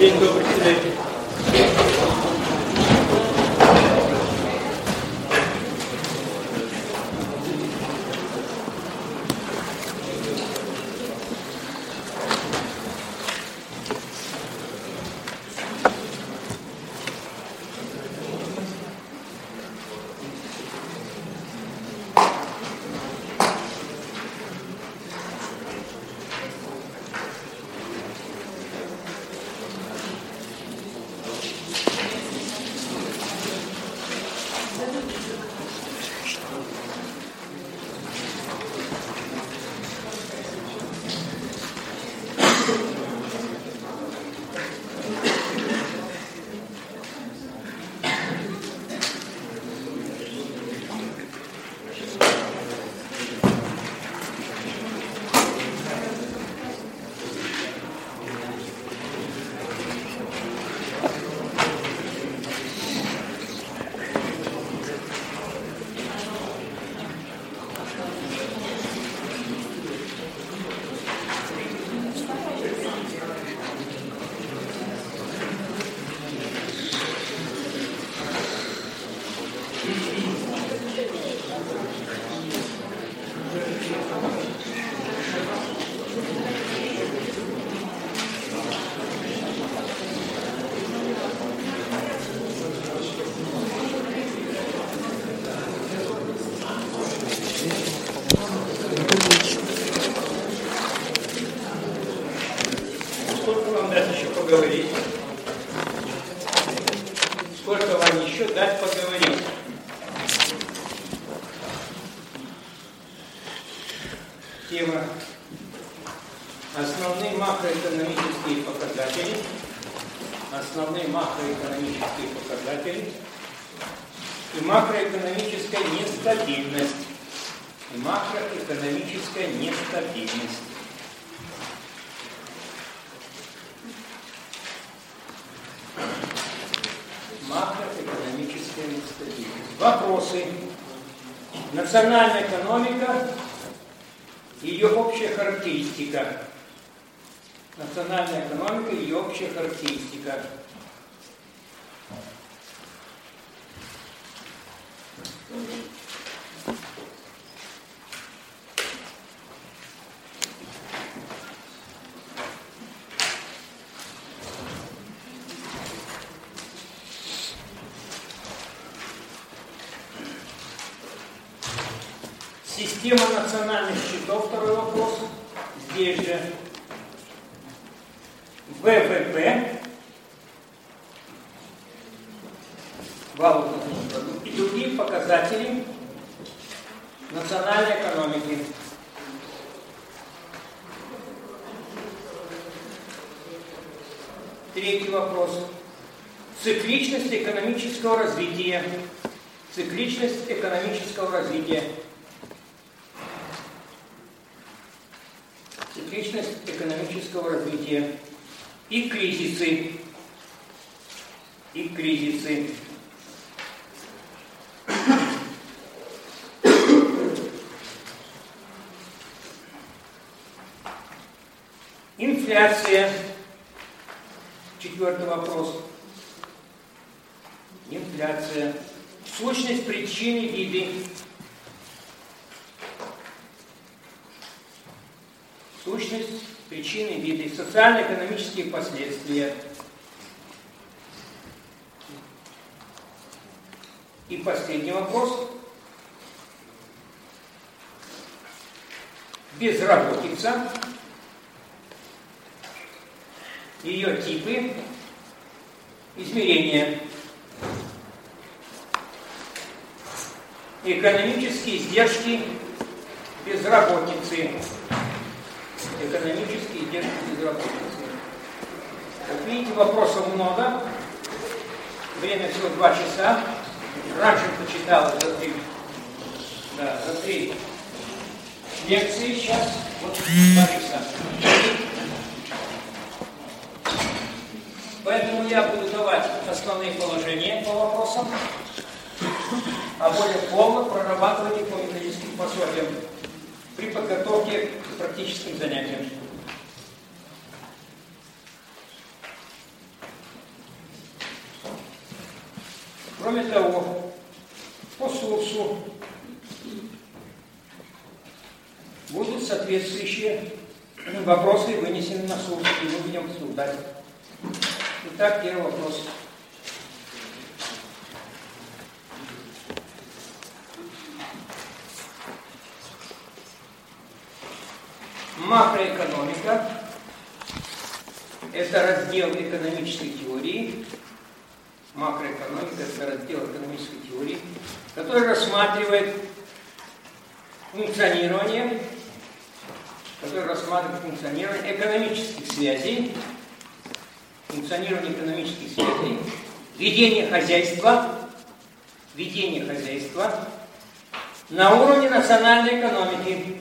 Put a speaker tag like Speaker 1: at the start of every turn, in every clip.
Speaker 1: День добрый, председатель. Сколько вам дать еще поговорить? Сколько вам еще дать поговорить? Тема: основные макроэкономические показатели. Основные макроэкономические показатели и макроэкономическая нестабильность. И макроэкономическая нестабильность. Макроэкономическая нестабильность. Вопросы. Национальная экономика и ее общая характеристика. Национальная экономика и ее общая характеристика. Система национальных счетов, второй вопрос. Здесь же ВВП, валовый внутренний продукт и другие показатели национальной экономики. Третий вопрос. Цикличность экономического развития. Цикличность экономического развития. Цикличность экономического развития. И кризисы. И кризисы. Инфляция. Четвертый вопрос. Инфляция. Сущность, причины, виды. Сущность, причины, виды. Социально-экономические последствия. И последний вопрос. Безработица. Ее типы, измерения. Экономические издержки безработицы. Экономические издержки безработицы. Как видите, вопросов много. Время всего 2 часа. Раньше почитал за 3 лекции. Сейчас вот 2 часа. Поэтому я буду давать основные положения по вопросам, а более полно прорабатывать их по методическим пособиям при подготовке к практическим занятиям. Кроме того, по СУРСу будут соответствующие вопросы вынесены на СУРС, и мы будем обсуждать. Итак, первый вопрос. Макроэкономика – это раздел экономической теории. Макроэкономика – это раздел экономической теории, который рассматривает функционирование экономических связей, ведение хозяйства на уровне национальной экономики.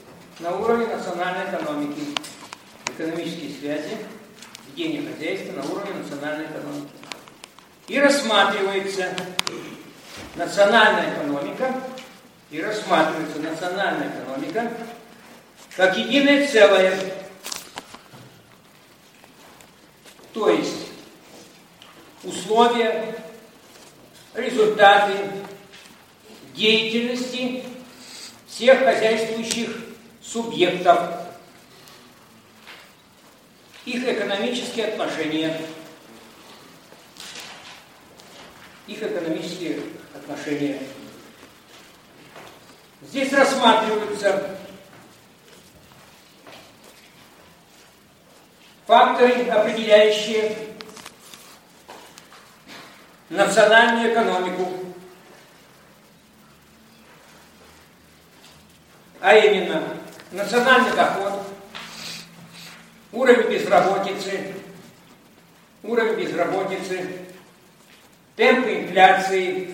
Speaker 1: Экономические связи, ведение хозяйства на уровне национальной экономики. И рассматривается национальная экономика как единое целое. То есть условия, результаты деятельности всех хозяйствующих субъектов, их экономические отношения. Здесь рассматриваются факторы, определяющие национальную экономику, а именно национальный доход, уровень безработицы, темпы инфляции,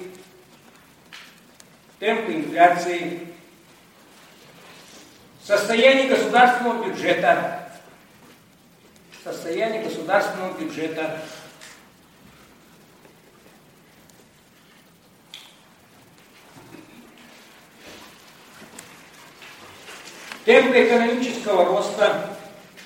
Speaker 1: состояние государственного бюджета, темпы экономического роста,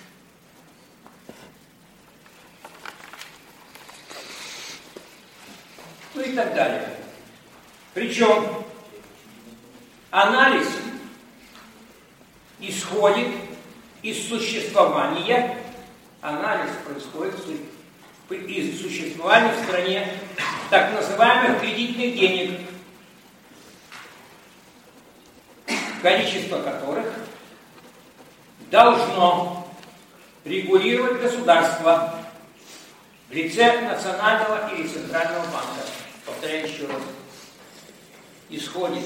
Speaker 1: ну и так далее. Причем анализ исходит из существования, происходит из существования в стране так называемых кредитных денег, количество которых должно регулировать государство в лице национального или центрального банка. Повторяю еще раз. Исходит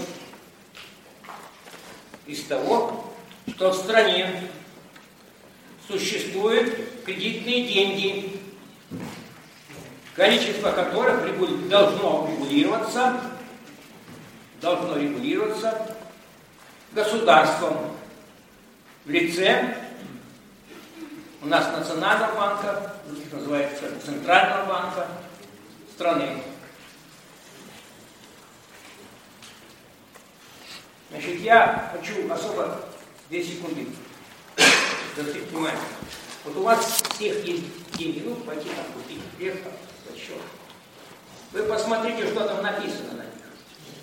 Speaker 1: из того, что в стране существуют кредитные деньги, количество которых должно регулироваться государством в лице у нас Национального банка, называется Центрального банка страны. Значит, я хочу особо 2 секунды заострить внимание. Вот у вас всех есть деньги, пойти там купить хлеб, счет. Вы посмотрите, что там написано на них.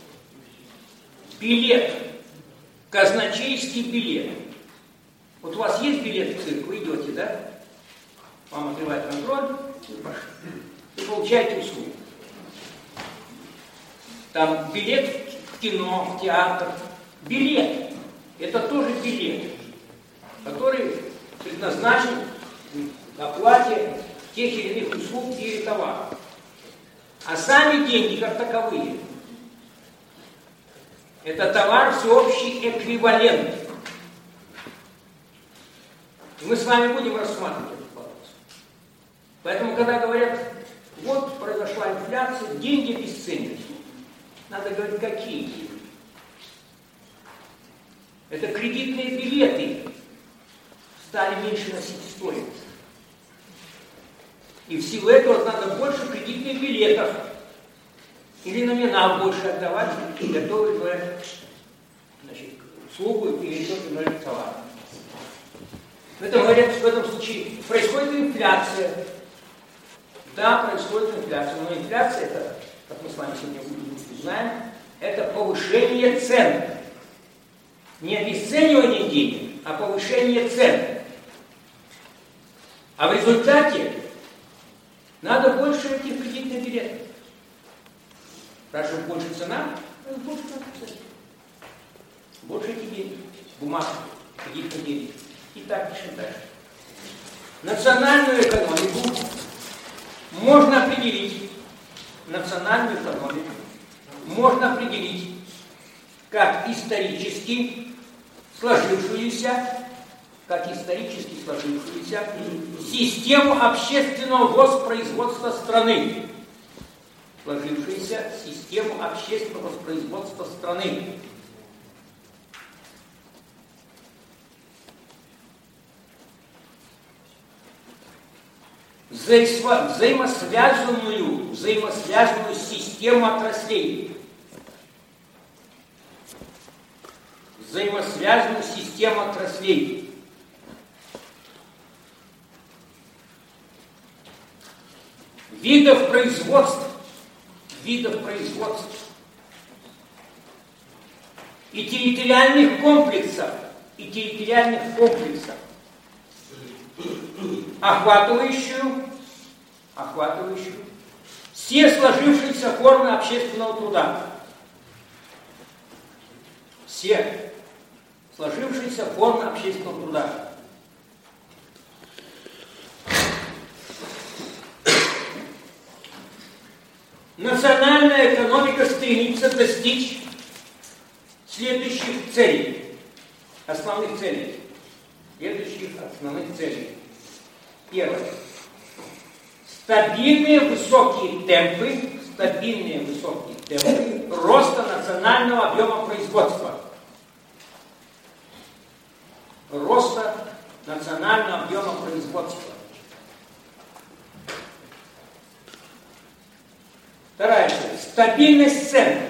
Speaker 1: Билет, казначейский билет. Вот у вас есть билет в цирк, вы идете, да? Вам открывает контроль, и получаете услугу. Там билет в кино, в театр. Билет. Это тоже билет, который предназначен к оплате тех или иных услуг или товаров. А сами деньги как таковые – это товар всеобщий эквивалент. И мы с вами будем рассматривать этот вопрос. Поэтому, когда говорят, вот произошла инфляция, деньги обесценились, надо говорить, какие деньги. Это кредитные билеты стали меньше носить стоимость. И в силу этого надо больше кредитных билетов или номинал больше отдавать, готовы услугу или тот или иной товар. В этом случае происходит инфляция. Да, происходит инфляция, но инфляция это как мы с вами сегодня узнаем, это повышение цен. Не обесценивание денег, а повышение цен. А в результате надо больше этих кредитных билетов. Раз уж больше цена, больше надо писать. Больше этих денег, бумаг, кредитных денег. И так пишем дальше. Национальную экономику можно определить. Национальную экономику можно определить как исторически сложившуюся систему общественного воспроизводства страны. Сложившуюся систему общественного воспроизводства страны. Взаимосвязанную систему отраслей. Взаимосвязанную систему отраслей. Видов производств. И территориальных комплексов. Охватывающую все сложившиеся формы общественного труда. Все сложившиеся формы общественного труда. Национальная экономика стремится достичь следующих целей. Основных целей. Первое. Стабильные высокие темпы роста национального объема производства. Вторая цель. Стабильность цен.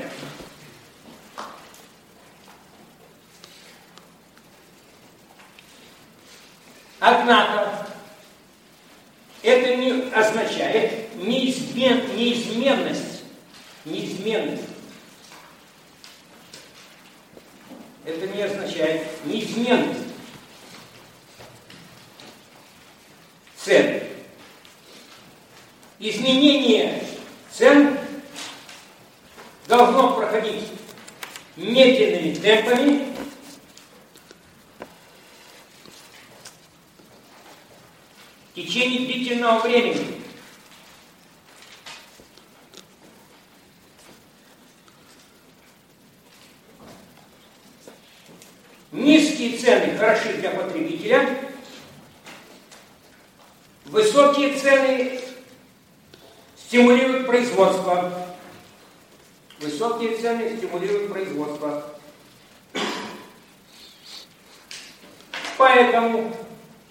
Speaker 1: Однако это не означает неизменность. Это не означает неизменность цен. Изменение цен должно проходить медленными темпами, в течение длительного времени. Низкие цены хороши для потребителя, высокие цены стимулируют производство. Поэтому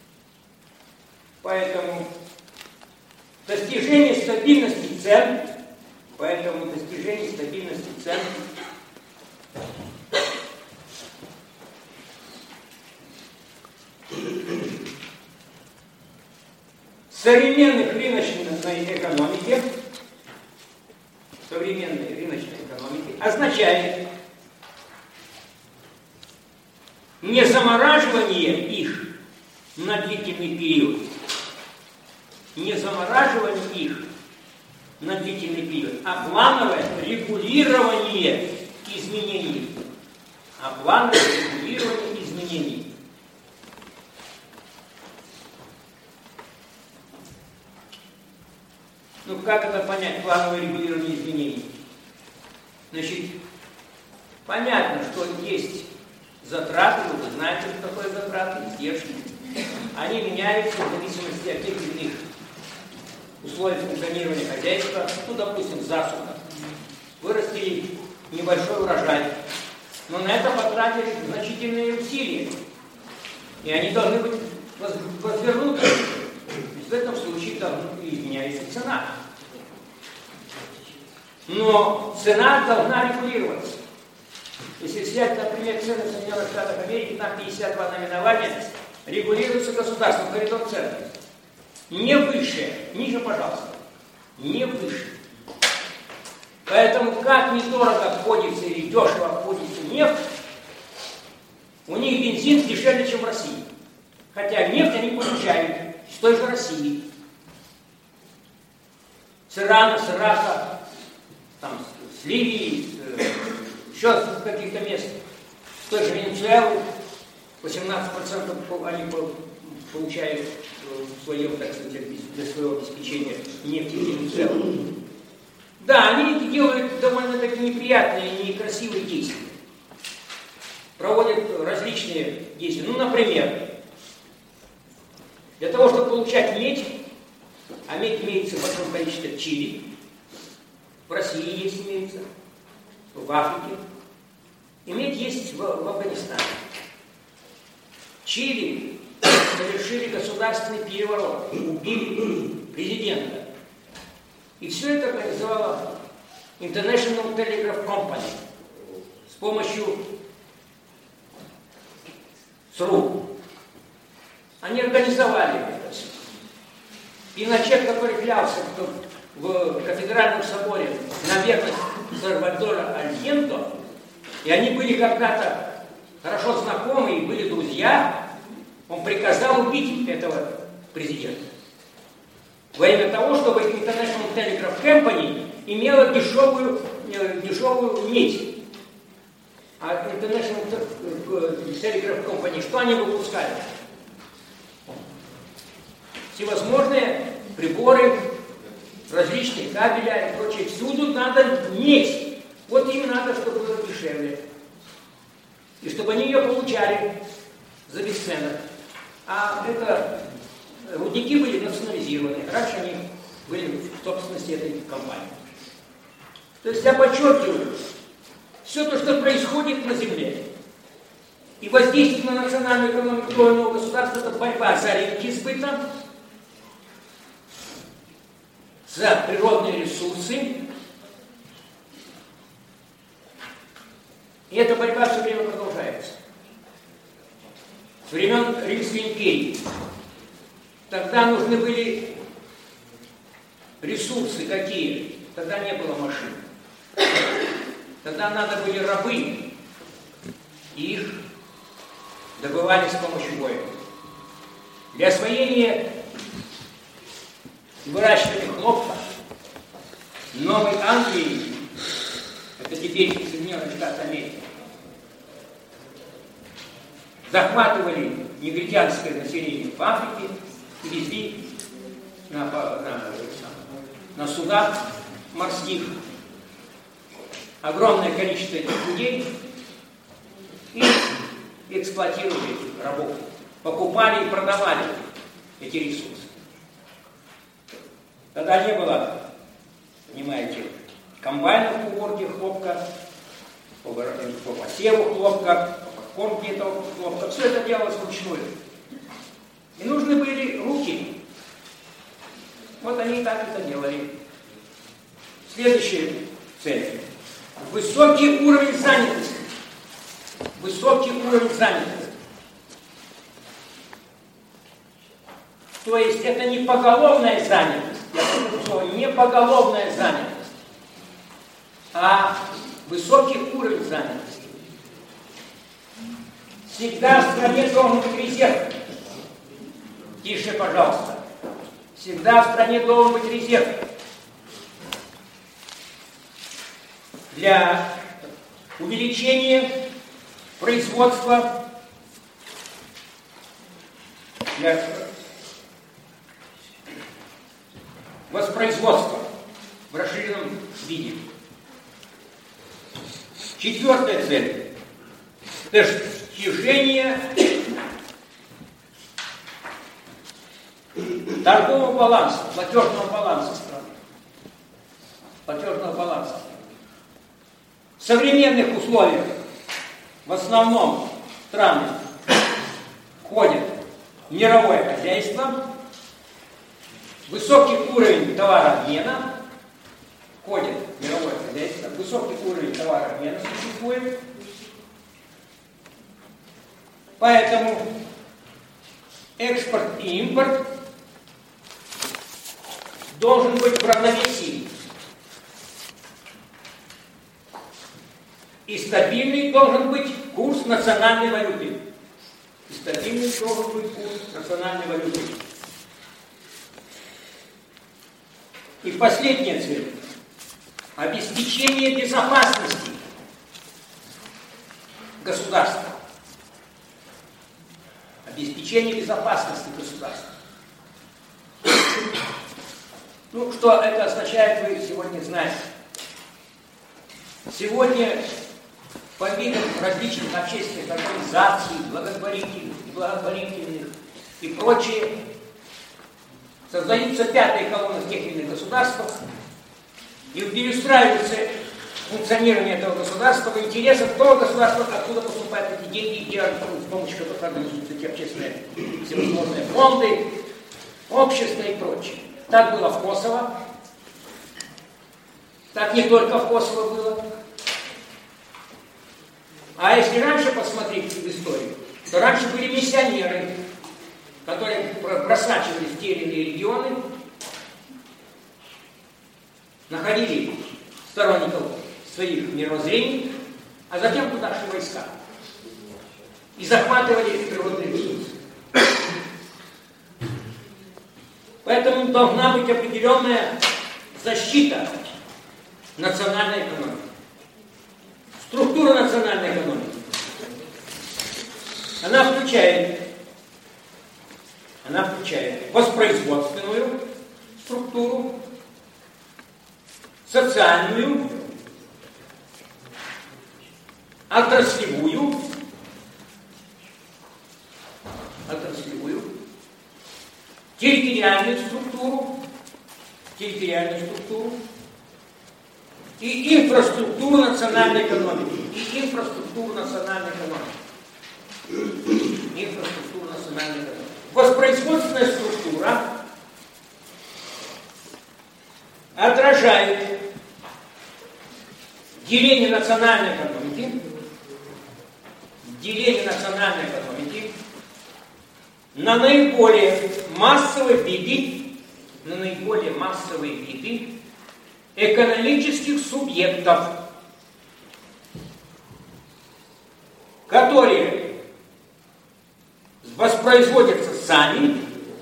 Speaker 1: достижение стабильности цен, современной рыночной экономики означает не замораживание их на длительный период, а плановое регулирование изменений. Ну, как это понять, плановое регулирование изменений? Значит, понятно, что есть затраты, вы знаете, что такое затраты, издержки. Они меняются в зависимости от тех или иных условий функционирования хозяйства. Ну, допустим, засуха. Вырастили небольшой урожай, но на это потратили значительные усилия. И они должны быть возвернуты. В этом случае изменяется цена. Но цена должна регулироваться. Если взять, например, цены в Соединенных Штатах Америки на 52 наименования, регулируется государством, коридор цен. Не выше, ниже, пожалуйста, не выше Поэтому как недорого обходится или дешево обходится нефть, у них бензин дешевле, чем в России. Хотя нефть они получают с той же России. С Ирана, с Ирака, там, с Ливии, еще с каких-то мест. С той же Венесуэлы 18% они получают в своем, так сказать, для своего обеспечения нефти Венесуэлы. Да, они делают довольно-таки неприятные и некрасивые действия. Проводят различные действия. Ну, например, для того, чтобы получать медь, а медь имеется в большом количестве в Чили, в России есть имеется, в Африке, и медь есть в Афганистане. В Чили совершили государственный переворот, убили президента. И все это организовала International Telegraph Company с помощью СРУ. Они организовали это все. Пиночет, который клялся в кафедральном соборе на верность Сальвадора Альенто, и они были когда-то хорошо знакомы и были друзья, он приказал убить этого президента. Во имя того, чтобы International Telegraph Company имела дешевую медь. А International Telegraph Company, что они выпускали? Всевозможные приборы, различные кабеля и прочее. Всюду надо медь. Вот им надо, чтобы было дешевле. И чтобы они ее получали за бесценок. А это рудники были национализированы. Раньше они были в собственности этой компании. То есть я подчеркиваю, все то, что происходит на Земле, и воздействует на национальную экономику нового государства, это борьба за рынки сбыта, за природные ресурсы. И эта борьба все время продолжается. С времен Римской империи. Тогда нужны были ресурсы какие? Тогда не было машин. Тогда надо были рабы. И их добывали с помощью боя. Для освоения и выращивания хлопка Новой Англии, это теперь Соединенные Штаты Америки, захватывали негритянское население в Африке и везли на судах морских огромное количество этих людей и эксплуатировали этих рабов, покупали и продавали эти ресурсы. Тогда не было, понимаете, комбайнов по уборке хлопка, по посеву хлопка, по подкормке этого хлопка. Все это делалось вручную. И нужны были руки. Вот они и так это делали. Следующая цель. Высокий уровень занятости. Высокий уровень занятости. То есть это не поголовная занятость. Я говорю слово не поголовная занятость, а высокий уровень занятости. Всегда в стране должен быть резерв. Тише, пожалуйста. Всегда в стране должен быть резерв. Для увеличения производства, для воспроизводства в расширенном виде. Четвертая цель – достижение торгового баланса, платежного баланса страны. Платежного баланса. В современных условиях в основном страны входят в мировое хозяйство, высокий уровень товарообмена, входит в мировое хозяйство, высокий уровень товарообмена существует. Поэтому экспорт и импорт должен быть в равновесии. И стабильный должен быть курс национальной валюты. И стабильный должен быть курс национальной валюты. И последняя цель. Обеспечение безопасности государства. Обеспечение безопасности государства. Ну, что это означает, вы сегодня знаете. Сегодня по видам различных общественных организаций, благотворительных и прочее, создаются пятые колонны в тех или иных государствах и перестраивается функционирование этого государства в интересах того государства, откуда поступают эти деньги, и с помощью которых организуются эти общественные всевозможные фонды, общества и прочее. Так было в Косово, так не только в Косово было. А если раньше посмотреть в историю, то раньше были миссионеры, которые просачивались в те или иные регионы, находили сторонников своих мировоззрений, а затем туда шли войска и захватывали природные ресурсы. Поэтому должна быть определенная защита национальной экономики. Структура национальной экономики. Она включает воспроизводственную структуру, социальную, отраслевую, территориальную структуру и инфраструктуру национальной экономики. Воспроизводственная структура отражает деление национальной экономики на наиболее массовые виды экономических субъектов, которые воспроизводятся сами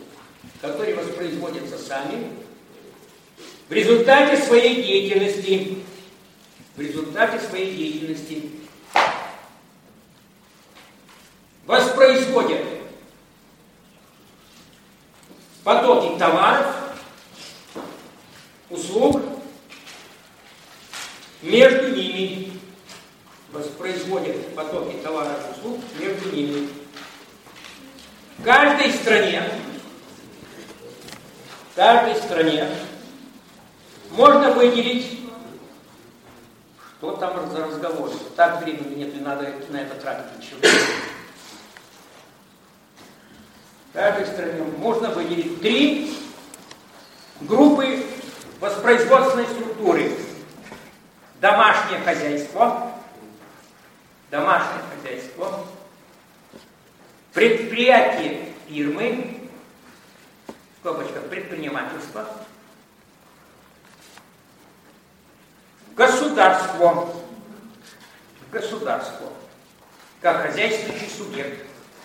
Speaker 1: в результате своей деятельности. Воспроизводят потоки товаров, услуг между ними. В каждой стране можно выделить, что там за разговоры. Так времени нет, не надо на это тратить ничего. В каждой стране можно выделить 3 группы воспроизводственной структуры. Домашнее хозяйство, предприятие фирмы, в скобочках предпринимательство, государство, как хозяйствующий субъект.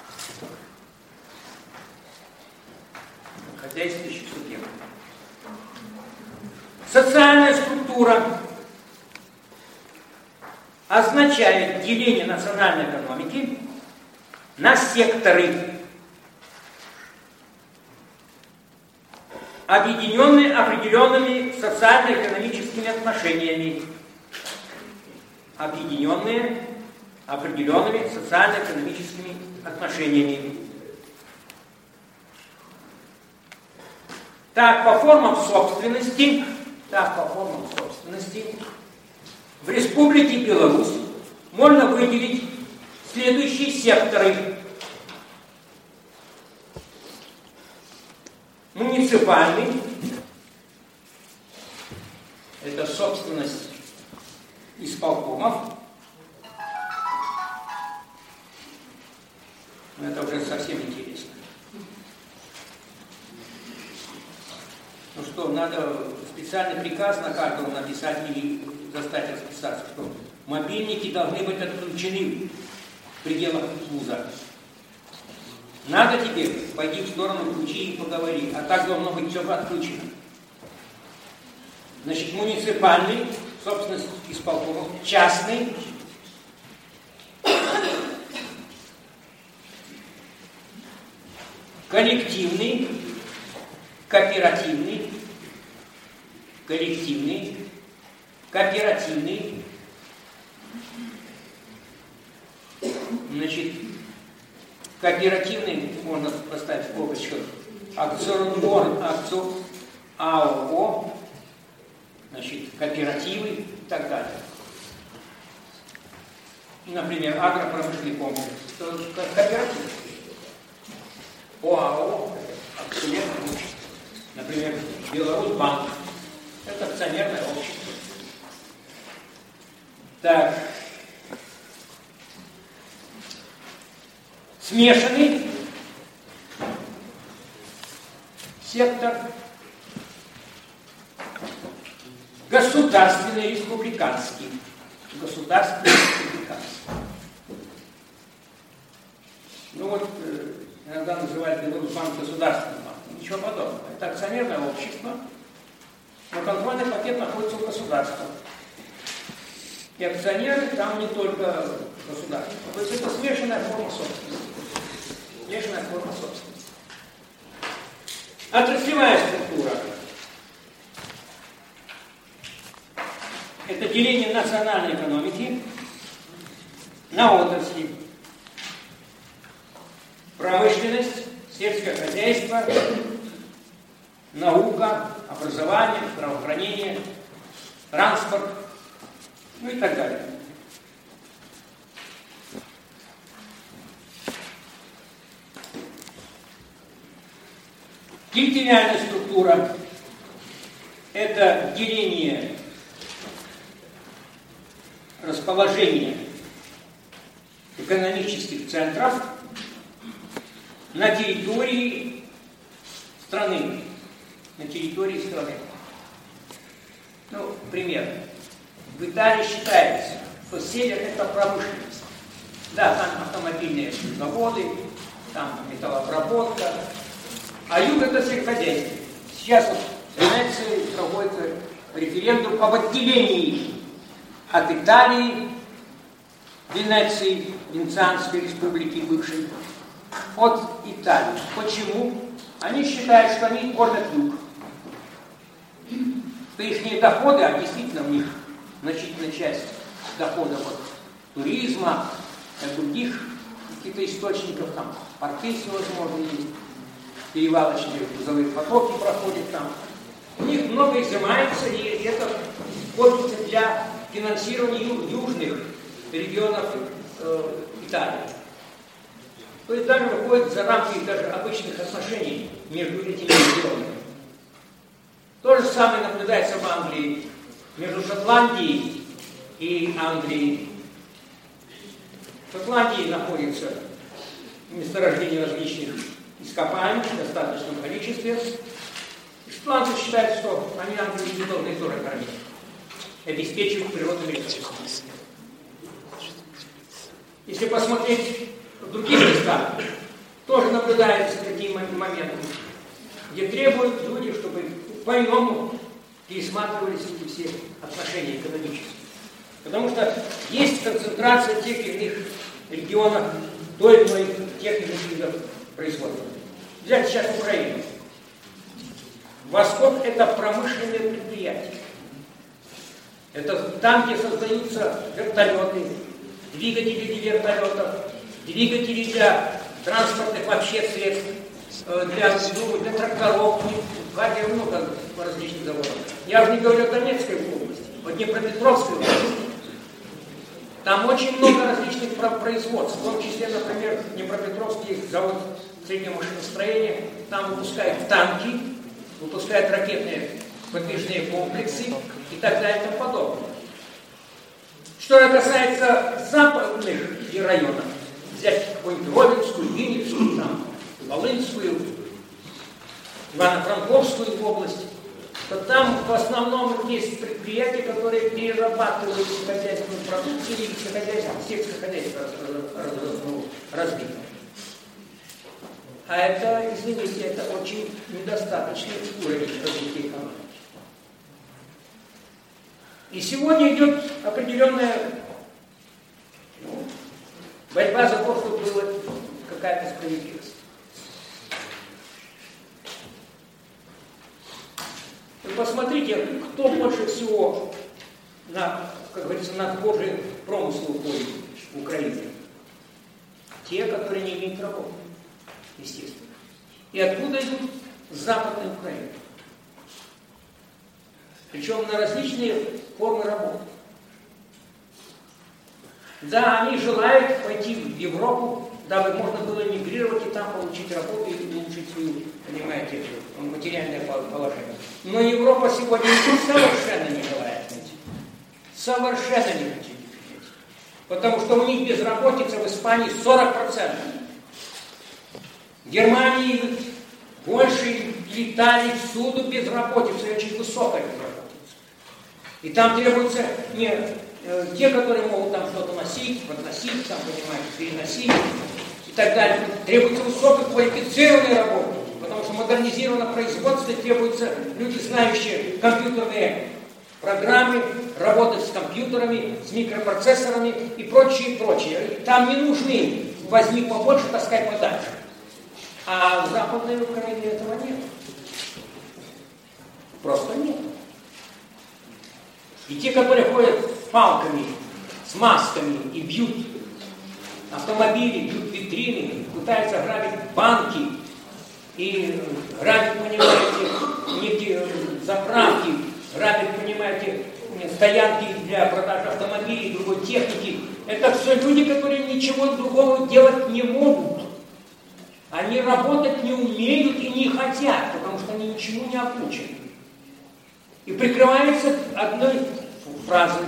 Speaker 1: Социальная структура означает деление национальной экономики на секторы, объединенные определенными социально-экономическими отношениями. Так, по формам собственности, в Республике Беларусь можно выделить следующие секторы. Муниципальный – это собственность исполкомов. Но это уже совсем интересно. Ну что, надо специальный приказ на каждого написать или заставить расписаться, что мобильники должны быть отключены в пределах вуза. Надо тебе, пойди в сторону, включи и поговори. А так должно быть все отключено. Значит, муниципальный, собственность исполкомов, частный, коллективный, кооперативный, кооперативный, значит, кооперативный, можно поставить в скобочках, АО, значит, кооперативы и так далее. Например, агропромышленный комплекс, кооператив. ОАО, акционерное общество. Например, Беларусьбанк, это акционерное общество. Так. Смешанный сектор, государственный республиканский. Ну вот, иногда называют Беларусьбанк государственным банком. Ничего подобного. Это акционерное общество, но контрольный пакет находится у государства. И акционеры там не только государство. То есть это смешанная форма собственности. Отраслевая структура. Это деление национальной экономики на отрасли. Промышленность, сельское хозяйство, наука, образование, здравоохранение, транспорт, ну и так далее. Территориальная структура – это деление расположения экономических центров на территории страны. Ну, пример. В Италии считается, что север – это промышленность. Да, там автомобильные заводы, там металлообработка, а юг – это сельскохозяйство. Сейчас вот в Венеции проводится референдум об отделении от Италии, Венеции, Венецианской республики бывшей, от Италии. Почему? Они считают, что они кормят юг. Что их доходы, а действительно у них значительная часть доходов от туризма, от других каких-то источников, там порты всевозможные есть, перевалочные грузовые потоки проходят там. У них много изымается, и это используется для финансирования южных регионов Италии. То есть даже выходит за рамки даже обычных отношений между этими регионами. То же самое наблюдается в Англии между Шотландией и Англией. В Шотландии находится месторождение различных ископаемых в достаточном количестве. И шотландцы считают, что они Англии не должны тоже кормить, обеспечивать природными ресурсами. Если посмотреть в других местах, тоже наблюдаются такие моменты, где требуют люди, чтобы по-иному пересматривались эти все отношения экономические. Потому что есть концентрация тех или иных регионов, той или иной тех или иных видов производства. Взять сейчас Украину. Восток – это промышленные предприятия. Это там, где создаются вертолеты, двигатели для вертолетов, двигатели для транспортных вообще средств, для тракторов, много различных заводов. Я уже не говорю о Донецкой области, о Днепропетровской области. Там очень много различных производств, в том числе, например, Днепропетровский завод среднего машиностроения, там выпускают танки, выпускают ракетные подвижные комплексы и так далее и тому подобное. Что касается западных районов, взять какую-нибудь Ровенскую, Винницкую, там, Волынскую, Ивано-Франковскую область, то там в основном есть предприятия, которые перерабатывают сельскохозяйственную продукцию и сельскохозяйство разбито. А это, извините, это очень недостаточный уровень развития экономики. И сегодня идет определенная борьба за то, чтобы была какая-то справедливость. Вы посмотрите, кто больше всего как говорится, на Божий промысл уходит в Украине. Те, которые не имеют работы, естественно. И откуда идут? С Западной Украины. Причем на различные формы работы. Да, они желают пойти в Европу, дабы можно было эмигрировать и там получить работу и улучшить свое, понимаете, материальное положение. Но Европа сегодня совершенно не желает идти. Совершенно не хочет идти. Потому что у них безработица в Испании 40%. В Германии больше, в Италии всюду безработица, очень высокая безработица. И там требуется не те, которые могут там что-то носить, подносить, там, понимаете, переносить и так далее. Требуется высококвалифицированная работа, потому что модернизировано производство, требуются люди, знающие компьютерные программы, работать с компьютерами, с микропроцессорами и прочее, прочее. Там не нужны возьми побольше, таскай подальше. А в Западной Украине этого нет. Просто нет. И те, которые ходят с палками, с масками и бьют автомобили, бьют витрины, пытаются грабить банки и грабить, понимаете, заправки, грабить, понимаете, стоянки для продажи автомобилей и другой техники. Это все люди, которые ничего другого делать не могут. Они работать не умеют и не хотят, потому что они ничему не обучены. И прикрывается одной фразой: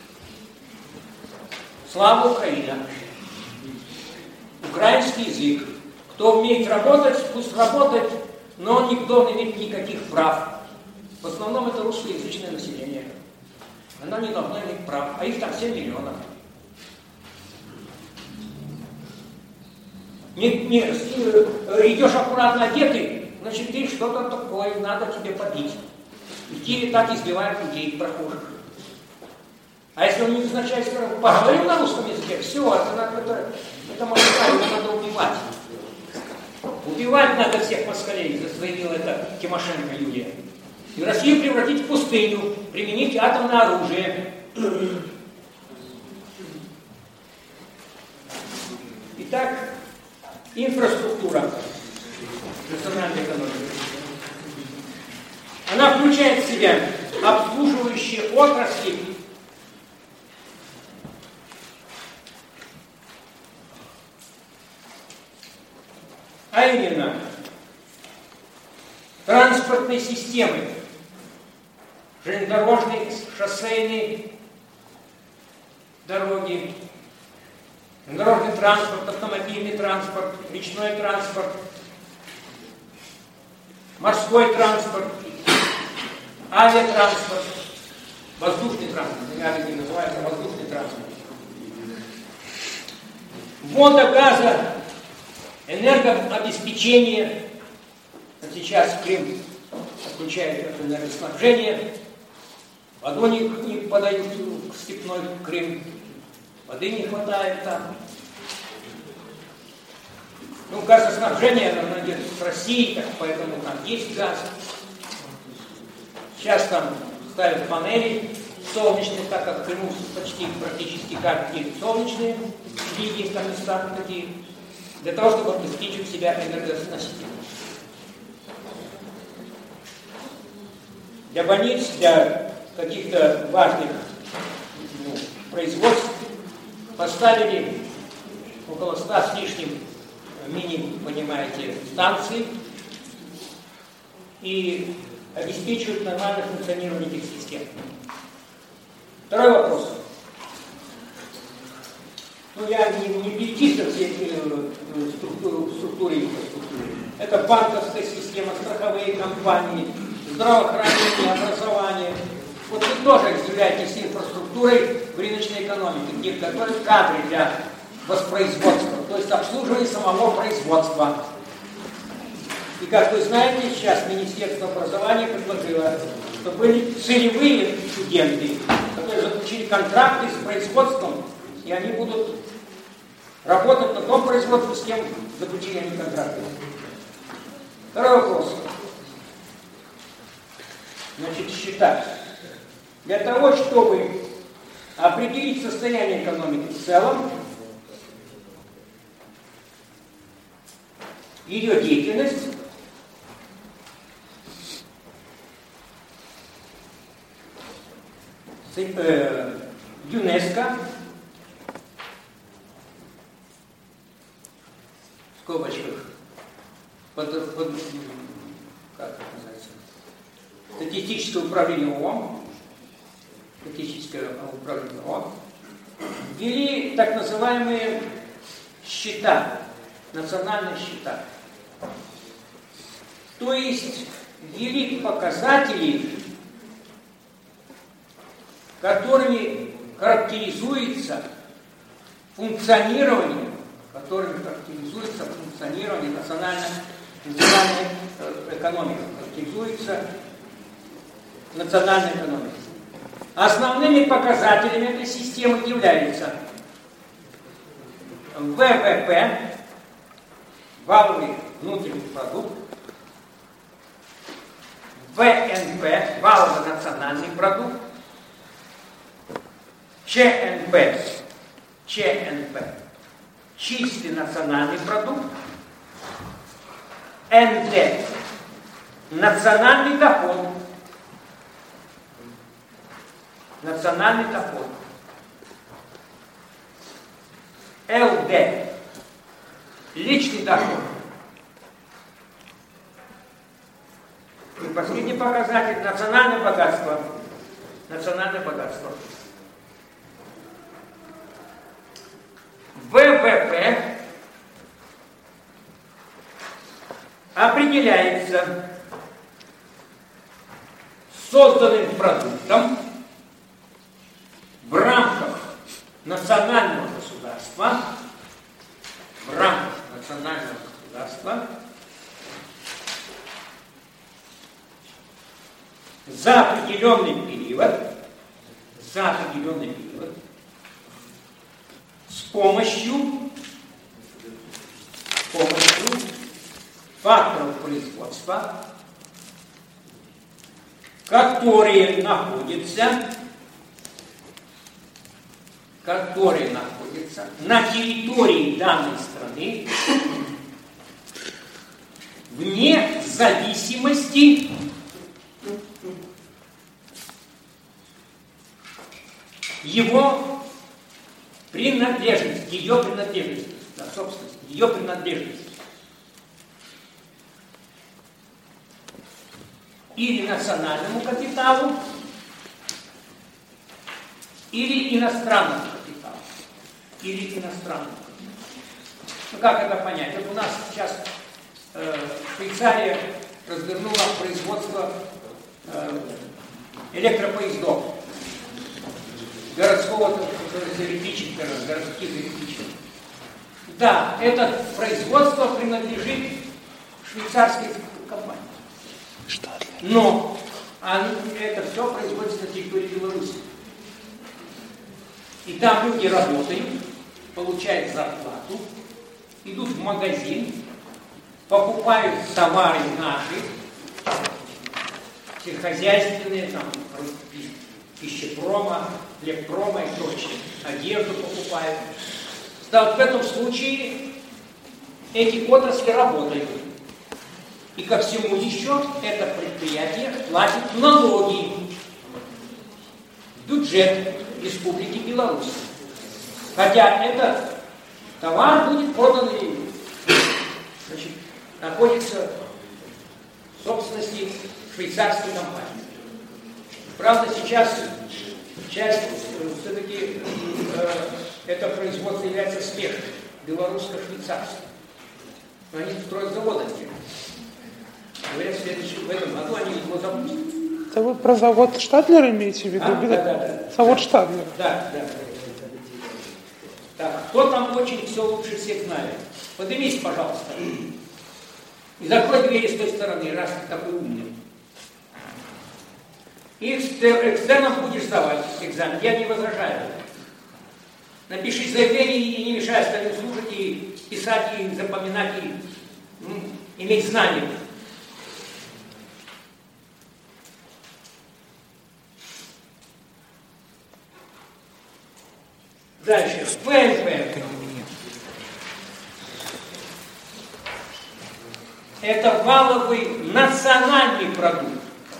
Speaker 1: «Слава Украина!» Украинский язык. Кто умеет работать, пусть работает, но не должен иметь никаких прав. В основном это русскоязычное население. Оно не должно иметь прав, а их там 7 миллионов. Идешь аккуратно одетый, значит, ты что-то такое, надо тебе побить. И в Киеве так избивают людей, прохожих. А если он не означает, что поговорил на русском языке, все, это москаль, надо убивать. Убивать надо всех москалей, заявила это Тимошенко Юлия. И Россию превратить в пустыню, применить атомное оружие. Итак, инфраструктура национальной экономики. Она включает в себя обслуживающие отрасли, а именно транспортные системы, железнодорожные, шоссейные дороги, дорожный транспорт, автомобильный транспорт, речной транспорт, морской транспорт, авиатранспорт, воздушный транспорт, авиа называется воздушный транспорт, вода, газа, энергообеспечение. Сейчас Крым отключает энергоснабжение, воду не подают в степной Крым, воды не хватает там. Газоснабжение, оно идет с России, так, поэтому там есть газ. Сейчас там ставят панели солнечные, так как в Крыму почти практически каждый солнечные, и есть там места такие, для того, чтобы обеспечить себя энергоносителем. Для больниц, для каких-то важных производств поставили около 100 с лишним понимаете, станций и обеспечивают нормальное функционирование этих систем. Второй вопрос. Я не перечислил все структуры инфраструктуры. Это банковская система, страховые компании, здравоохранение, образование. Вот вы тоже разделяетесь с инфраструктурой в рыночной экономике, где готовят кадры для воспроизводства, то есть обслуживание самого производства. И как вы знаете, сейчас Министерство образования предложило, что были целевые студенты, которые заключили контракты с производством, и они будут работать на том производстве, с кем заключили они контракты. Второй вопрос. Значит, счета. Для того, чтобы определить состояние экономики в целом, ее деятельность, ЮНЕСКО, в скобочках, как это называется, статистическое управление ООН, ввели так называемые счета, национальные счета. То есть ввели показатели, которыми характеризуется функционирование, национальной экономики, характеризуется национальной экономикой. Основными показателями этой системы являются ВВП, валовый внутренний продукт, ВНП, валовый национальный продукт, ЧНП, чистый национальный продукт, НД, национальный доход, ЛД, личный доход. И последний показатель — национальное богатство. ВВП определяется созданным продуктом в рамках национального государства, за определенный период с помощью факторов производства, которые находятся на территории данной страны вне зависимости его принадлежности, ее принадлежности, собственности, ее принадлежности. Или национальному капиталу, или иностранному капиталу. Ну как это понять? Вот у нас сейчас Швейцария развернула производство электропоездов, городских электричек. Да, это производство принадлежит швейцарской компании. Но это все производится на территории Беларуси. И там люди работают, получают зарплату, идут в магазин, покупают товары наши, сельскохозяйственные, там, пищепрома, хлебпрома и прочее, одежду покупают. Да, в этом случае эти отрасли работают. И ко всему еще это предприятие платит налоги в бюджет Республики Беларусь. Хотя этот товар будет продан и находится в собственности швейцарской компании. Правда, сейчас часть все-таки это производство является смешанным, белорусско-швейцарским. Но они строят заводы. Говорят, в этом году они его запустят.
Speaker 2: Это вы про завод Штадлер имеете в виду?
Speaker 1: Да.
Speaker 2: Завод Штадлер.
Speaker 1: Да. Так, кто там очень все лучше всех знает? Поднимись, пожалуйста. И закрой двери с той стороны, раз ты такой умный. И экстерном будешь сдавать экзамен. Я не возражаю. Напиши заявление и не мешай остальным слушать, и писать, и запоминать, и иметь знания. Дальше. ВНП. Это валовый национальный продукт.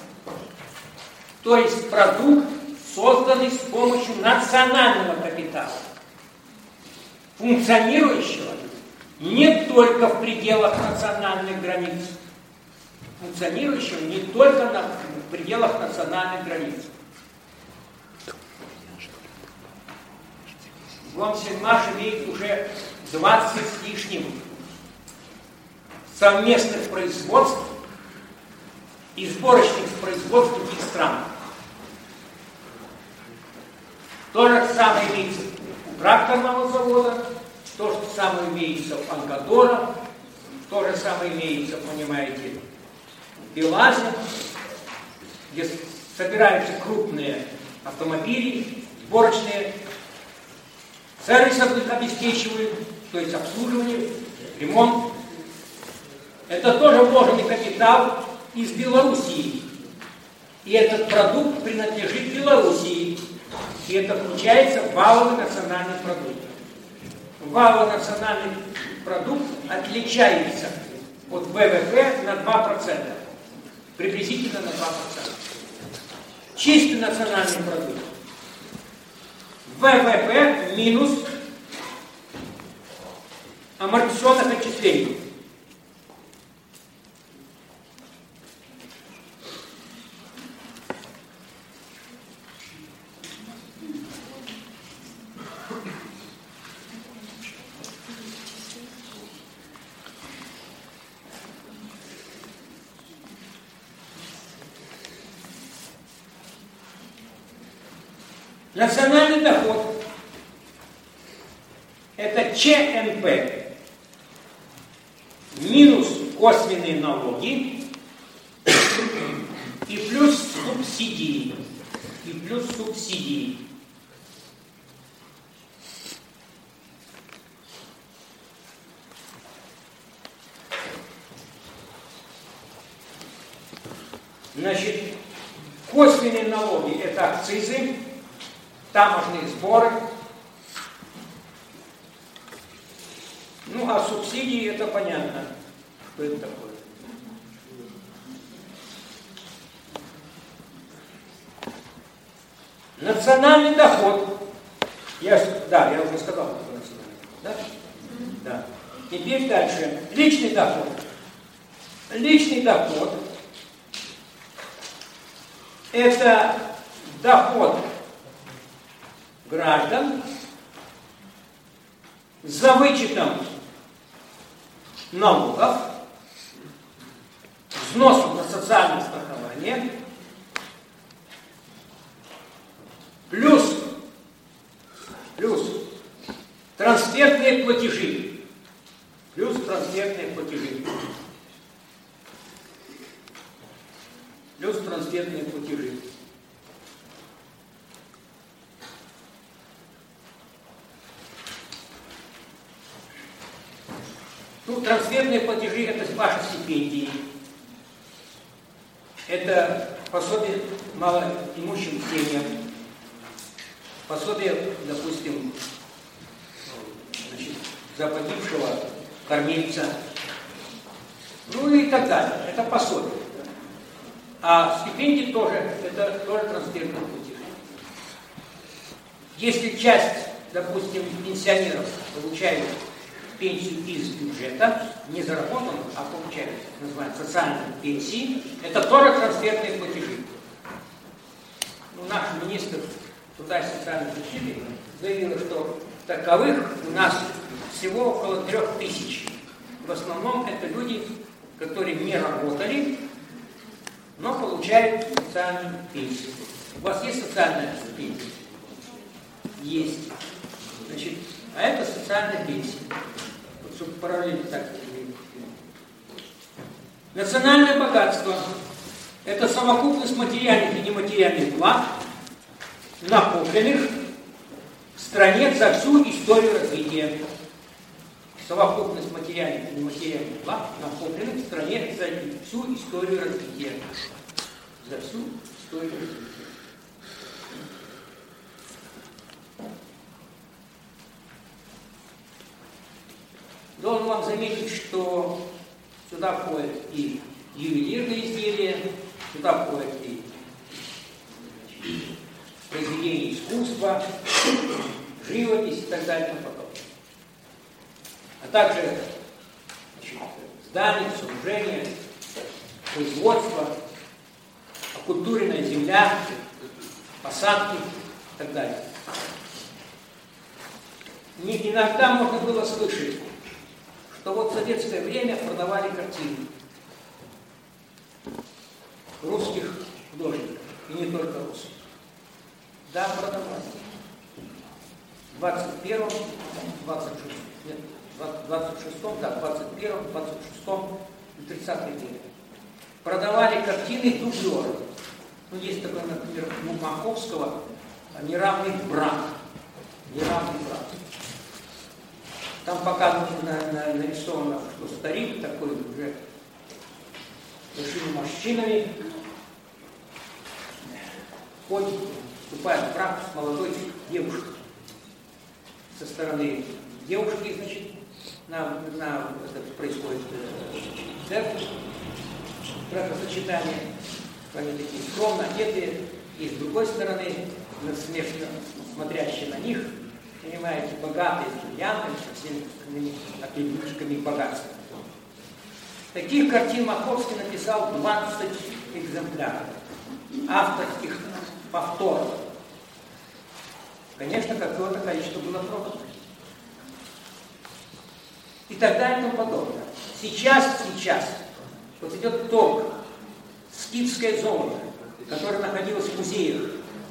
Speaker 1: То есть продукт, созданный с помощью национального капитала, функционирующего не только в пределах национальных границ, функционирующего не только в пределах национальных границ. Гомсельмаш имеет уже 20 с лишним совместных производств и сборочных производств других стран. То же самое имеется у тракторного завода, то же самое имеется в Анкадора, то же самое имеется, понимаете, в Белазе, где собираются крупные автомобили, сборочные, сервис обеспечивают, то есть обслуживание, ремонт. Это тоже вложенный капитал из Белоруссии. И этот продукт принадлежит Белоруссии. И это включается в валовый национальный продукт. Валовый национальный продукт отличается от ВВП на 2%. Приблизительно на 2%. Чистый национальный продукт. ВВП минус амортизационных отчислений. Национальный доход – это ЧНП минус косвенные налоги и плюс субсидии. Значит, косвенные налоги – это акцизы, таможенные сборы. Ну, а субсидии, это понятно, что это такое. Национальный доход. Я уже сказал, что национальный доход. Да? Теперь дальше. Личный доход. Личный доход – это доход граждан за вычетом налогов, взносов на социальное страхование, плюс трансфертные платежи. Ну, трансфертные платежи – это ваши стипендии. Это пособие малоимущим семьям. Пособие, допустим, за погибшего кормильца. Ну и так далее. Это пособие. А стипендии тоже, это тоже трансфертные платежи. Если часть, допустим, пенсионеров получает пенсию из бюджета, не заработанную, а получает, называется, социальные пенсии, это тоже трансфертные платежи. Ну, наш министр труда и социальной защиты заявил, что таковых у нас всего около 3000. В основном это люди, которые не работали, но получают социальную пенсию. У вас есть социальная пенсия? Есть. Значит, а это социальная пенсия. Вот, чтобы параллельно так. Национальное богатство – это совокупность материальных и нематериальных благ, накопленных в стране за всю историю развития. Совокупность материальных и нематериальных благ, накопленных в стране за всю историю развития. За всю историю развития. Должен вам заметить, что сюда входят и ювелирные изделия, сюда входят и произведения искусства, живопись и так далее и тому подобное. А также здания, сооружения, производство, окультуренная земля, посадки и так далее. Иногда можно было слышать, что вот в советское время продавали картины русских художников, и не только русских. Да, продавали. В 21-м, 26-м, да, 21-м, 26-м и 30-е годы. Продавали картины дублеры. Ну, есть такой, например, у Маховского «Неравный брак». «Неравный брак». Там пока нарисовано, что старик такой уже большими морщинами ходит, вступает в брак с молодой девушкой. Со стороны девушки, значит, происходит бракосочетание. Они такие скромно одетые, и с другой стороны, насмешно смотрящие на них, понимаете, богатые студенты со всеми остальными атрибутиками богатства. Таких картин Маховский написал 20 экземпляров авторских повторов. Конечно, какое-то количество было продано. И так далее и тому подобное. Сейчас, вот идет торг, скифское золото, которое находилось в музеях,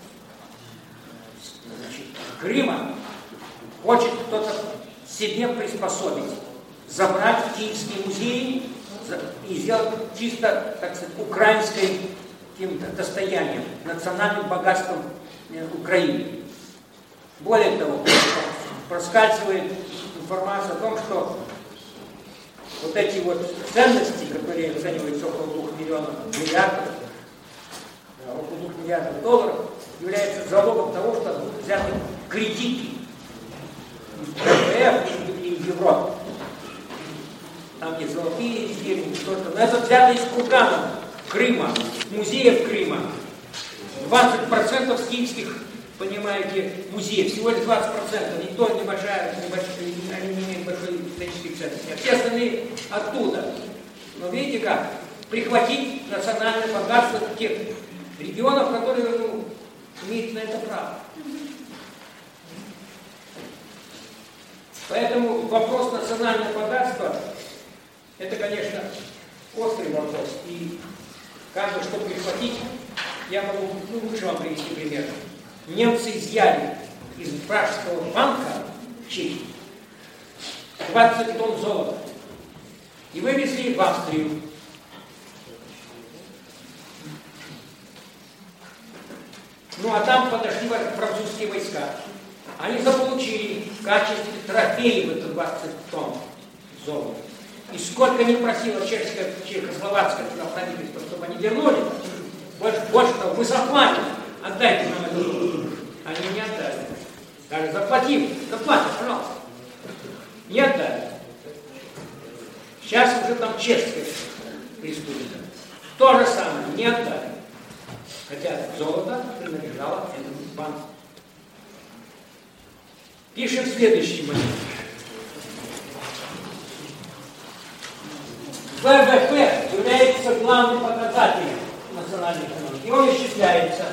Speaker 1: значит, Крыма, хочет кто-то себе приспособить, забрать в киевские музеи и сделать чисто, так сказать, украинским каким-то достоянием, национальным богатством Украины. Более того, проскальзывает информация о том, что вот эти вот ценности, которые оцениваются около 2 миллионов миллиардов, около 2 миллиардов долларов, являются залогом того, что будут взяты кредиты из РФ и из Европы. Там есть золотые изделия, не только. Но это взято из курганов Крыма, музеев Крыма. 20% с киевских, понимаете, музеев. Всего лишь 20%. Никто они не имеют большой исторической ценности. А все остальные оттуда. Но видите как? Прихватить национальное богатство тех регионов, которые имеют на это право. Поэтому вопрос национального богатства – это, конечно, острый вопрос. И каждый, что прихватить, я могу лучше вам привести пример. Немцы изъяли из Пражского банка в Чехии 20 тонн золота и вывезли в Австрию. Ну а там подошли французские войска. Они заполучили в качестве трофеев это 20 тонн золота. И сколько не просило чехословацкое правительство, чтобы они вернули, больше того, мы заплатим, отдайте нам это золото. Они не отдали. Даже заплатим, пожалуйста. Не отдали. Сейчас уже там чешское преступника. То же самое, не отдали. Хотя золото принадлежало этому банку. Пишем следующий момент. ВВП является главным показателем национальной экономики. И он исчисляется.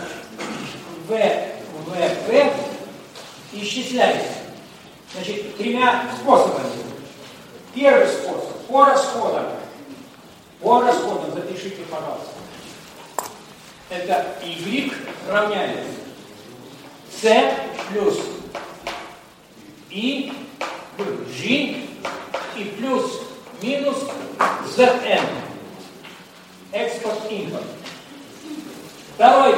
Speaker 1: ВВП исчисляется. Значит, 3 способами. Первый способ по расходам. По расходам запишите, пожалуйста. Это Y равняется C плюс I G и плюс минус ZN. Экспорт-импорт. Второй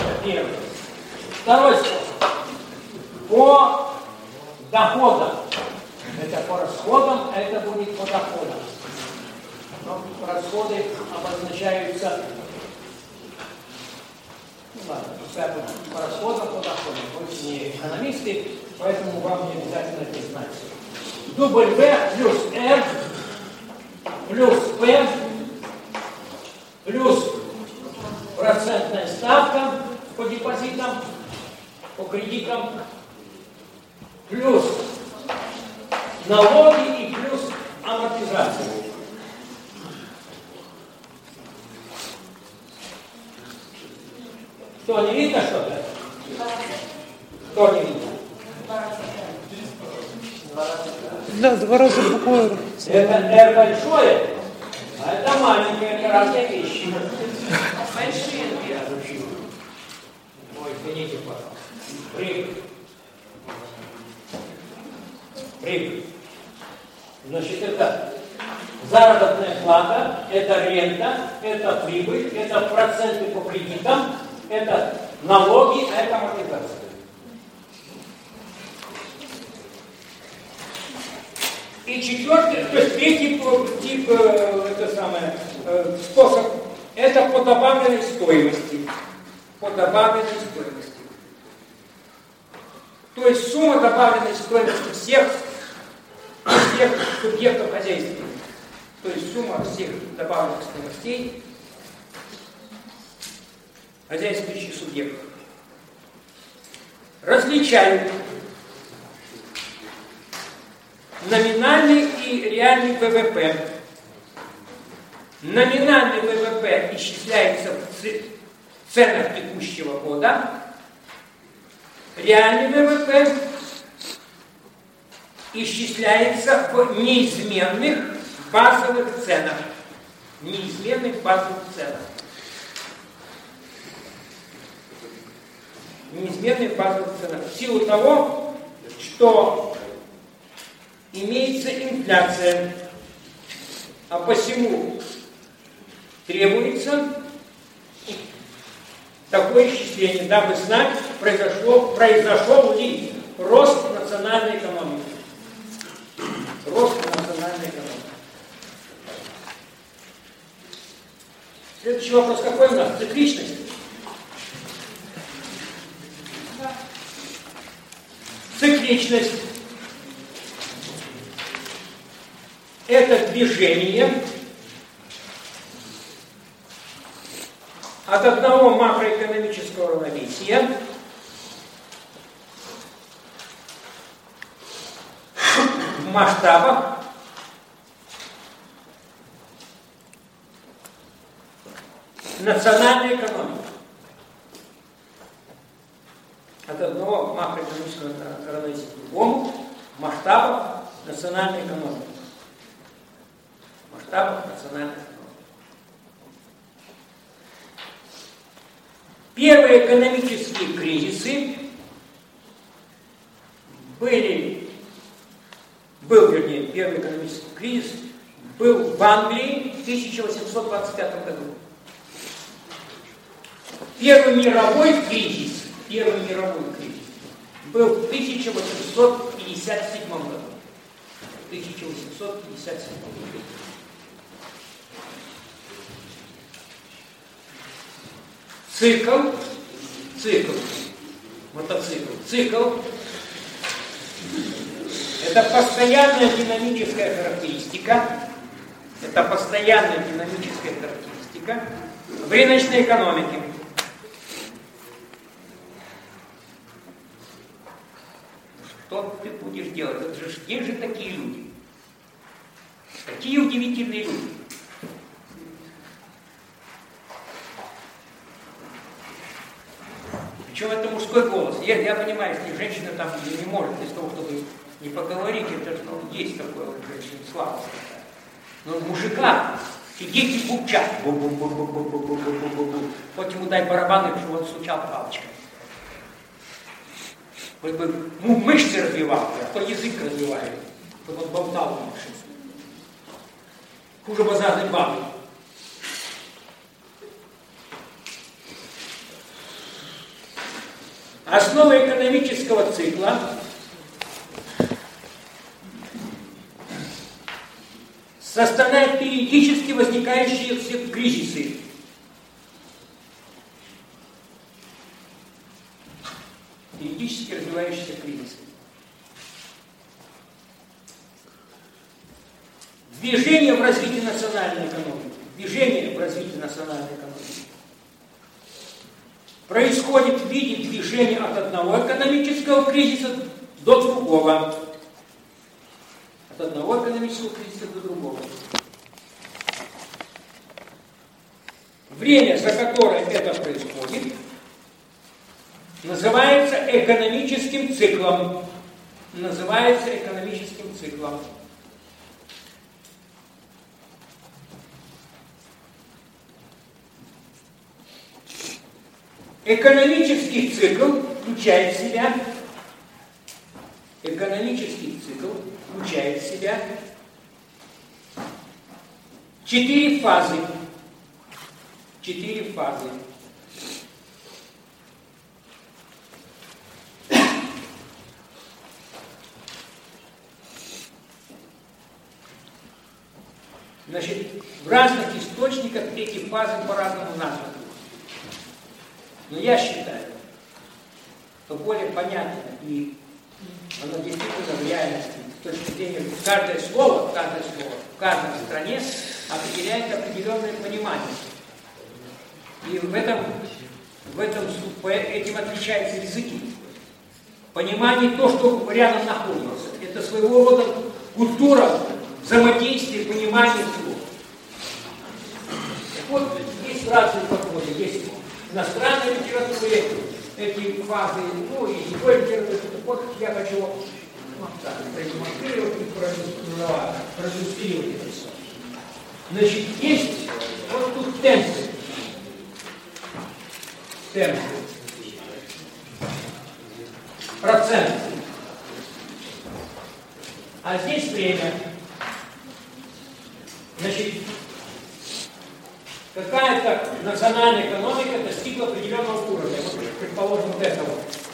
Speaker 1: способ. По доходам. Это по расходам, а это будет по доходам. Но расходы обозначаются, по расходам, по доходам. Вы не экономисты, поэтому вам не обязательно это знать. W плюс R плюс P плюс процентная ставка по депозитам, по кредитам, плюс налоги и плюс амортизация. Что, не видно что-то? Что не видно?
Speaker 2: Да, 2 раза букву R.
Speaker 1: Это R большое, а это маленькое, это разные вещи. Большие R. Ой, извините, пожалуйста. Прибыль. Значит, это заработная плата, это рента, это прибыль, это проценты по кредитам, это налоги, а это амортизация. И четвертый, то есть третий тип, способ, это по добавленной стоимости. По добавленной стоимости. То есть сумма добавленной стоимости всех субъектов хозяйства. То есть сумма всех добавленных стоимостей хозяйствующих субъектов. Различают номинальный и реальный ВВП. Номинальный ВВП исчисляется в ценах текущего года. Реальный ВВП исчисляется в неизменных базовых ценах. Неизменных базовых ценах. Неизменных базовых ценах. В силу того, что имеется инфляция, а посему требуется такое исчисление, дабы знать, произошел ли рост национальной экономики. Рост национальной экономики. Следующий вопрос какой у нас? Цикличность. Цикличность – это движение от одного макроэкономического равновесия в масштабах национальной экономики. От одного макроэкономического равновесия к другому в масштабах национальной экономики. В масштабах национальной экономики. Первые экономические кризисы первый экономический кризис был в Англии в 1825 году. Первый мировой кризис был в 1857 году. Цикл – это постоянная динамическая характеристика. В рыночной экономике. Что ты будешь делать? Есть же такие люди. Такие удивительные люди. Причем это мужской голос. Я понимаю, если женщина там не может без того, чтобы не поговорить, это есть такое вот женщина слабость. Но мужика Сидит и бурчат. Хоть ему дай барабаны, чтобы он стучал палочкой. Хоть бы мышцы развивал, а то язык развивает, чтобы он болтал лучше. Хуже базарной бабы. Основа экономического цикла составляют периодически возникающие все кризисы. Периодически развивающиеся кризисы. Движение в развитии национальной экономики. Движение в развитии национальной экономики происходит в виде движения от одного экономического кризиса до другого. От одного экономического кризиса до другого. Время, за которое это происходит, называется экономическим циклом. Называется экономическим циклом. Экономический цикл включает в себя четыре фазы. Значит, в разных источниках эти фазы по-разному названы. Но я считаю, что более понятно и оно действительно в реальности, с точки зрения каждое слово в каждой стране определяет определенное понимание. И этим отличаются языки. Понимание то, что рядом находится. Это своего рода культура взаимодействия, понимания всего. Вот есть разные подходы. Есть в иностранной литературе эти фазы, ну и другой литературе. Вот я хочу продемонстрировать и продемонстрировать это все. Значит, есть вот тут темпы. Процент. А здесь время. Значит, какая-то национальная экономика достигла определенного уровня. Вот, предположим, вот этого.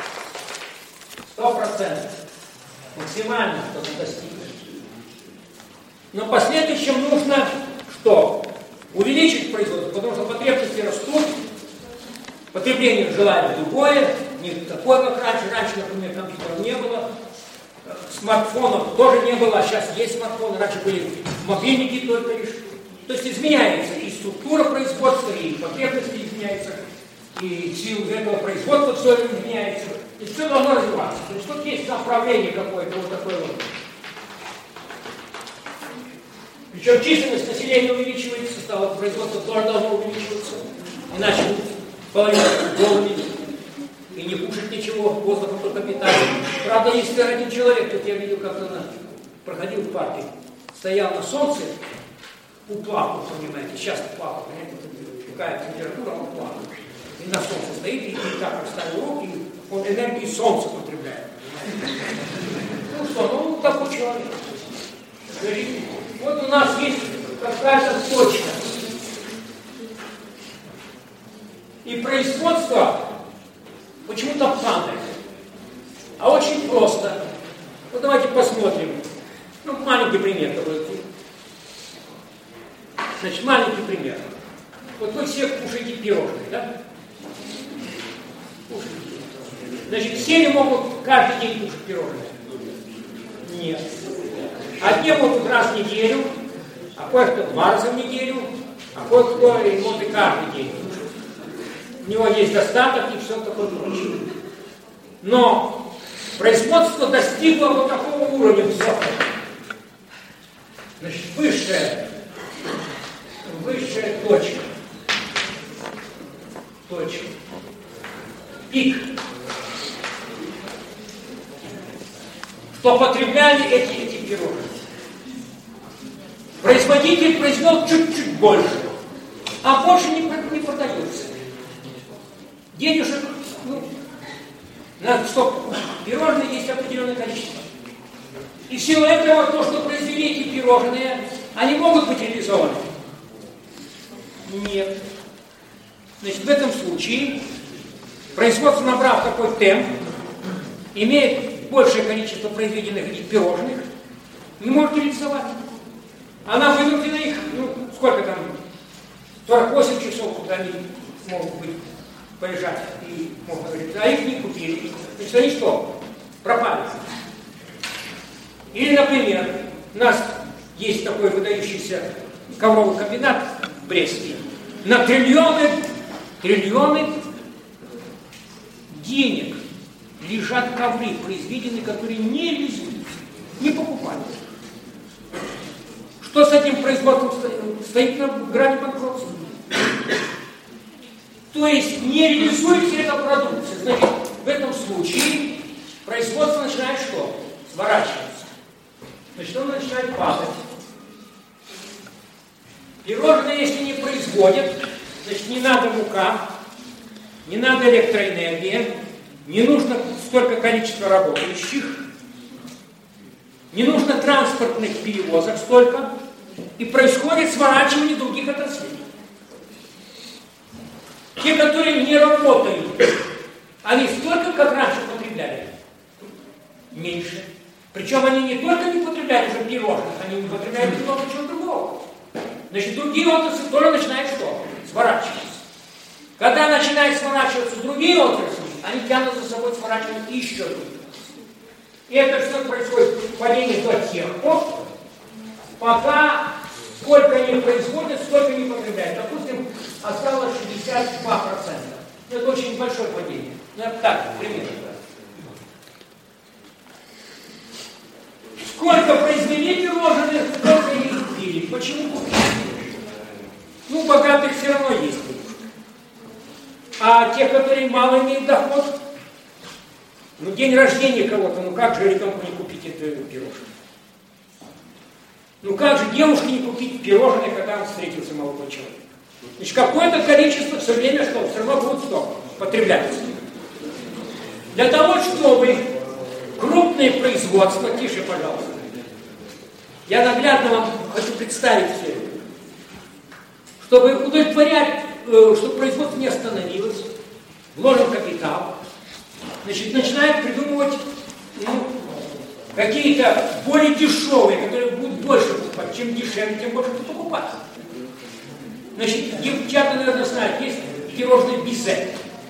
Speaker 1: 100%. Максимально что-то достигнуть. Но в последующем нужно что? Увеличить производство, потому что потребности растут, потребление желаем другое, не такое, как раньше. Раньше, например, компьютеров не было, смартфонов тоже не было, а сейчас есть смартфоны, раньше были мобильники только лишь. То есть изменяется и структура производства, и потребности изменяются, и силы этого производства все изменяется. И все должно развиваться. То есть тут есть направление какое-то вот такое вот. Причем численность населения увеличивается, стало производство тоже должно увеличиваться. Иначе половина голыми и не кушать ничего, воздухом только питание. Правда, если один человек, тут я видел, как-то проходил в парке, стоял на солнце, уплакал, понимаете, сейчас уплакал, понимаете, какая температура, он уплакал. И на солнце стоит, и так поставил руки, он энергию солнца потребляет. Ну что, ну такой человек. Вот у нас есть какая-то точка. И производство почему-то падает. А очень просто. Вот давайте посмотрим. Ну, маленький пример такой. Значит, маленький пример. Вот вы все кушаете пирожные, да? Кушаете. Значит, все ли могут каждый день кушать пирожные? Нет. Одни могут раз в неделю, а кое-кто 2 раза в неделю, а кое-кто может и каждый день кушать. У него есть достаток и все такое прочее. Но производство достигло вот такого уровня высокого. Значит, высшая точка. Пик. Что потребляли эти пирожные. Производитель произвел чуть-чуть больше, а больше не продается. Денежек, что пирожные есть определенное количество. И в силу этого то, что произвели эти пирожные, они могут быть реализованы? Нет. Значит, в этом случае производство, набрав такой темп, имеет большее количество произведенных этих пирожных, не может реализовать. Она вынуждена их, сколько там, 48 часов, куда они могут быть, полежать, и можно говорить, а их не купили. Значит, они что? Пропали. Или, например, у нас есть такой выдающийся ковровый комбинат брестский. На триллионы денег лежат ковры, произведенные, которые не реализуются, не покупают. Что с этим производством стоит на грани банкротства? То есть не реализуется эта продукция. Значит, в этом случае производство начинает что? Сворачиваться. Значит, он начинает падать. Пирожные, если не производят, значит, не надо мука, не надо электроэнергия, не нужно столько количества работающих, не нужно транспортных перевозок столько, и происходит сворачивание других отраслей. Те, которые не работают, они столько, как раньше, потребляли, меньше. Причем они не только не потребляют уже пирожных, они не потребляют много чего другого. Значит, другие отрасли тоже начинают что? Сворачиваться. Когда начинают сворачиваться другие отрасли, они тянут за собой сворачивать еще другие. И это все происходит падение до тех пор, пока сколько они производят, сколько не потребляют. Допустим, осталось 62%. Это очень большое падение. Так, примерно. Сколько произвели пирожных, сколько их купили. Почему купили? Богатых все равно есть. А те, которые мало имеют доход, день рождения кого-то, как же ребенку не купить это пирожное? Как же девушке не купить пирожное, когда он встретился молодой человек? Значит, какое-то количество все время что? Все равно будут что? Потребляться. Для того, чтобы крупные производства, тише, пожалуйста, я наглядно вам хочу представить все это, чтобы удовлетворять, чтобы производство не остановилось, вложен капитал, значит, начинают придумывать какие-то более дешевые, которые будут больше покупать. Чем дешевле, тем больше будут покупать. Значит, девчата, наверное, знают, есть пирожные бизе.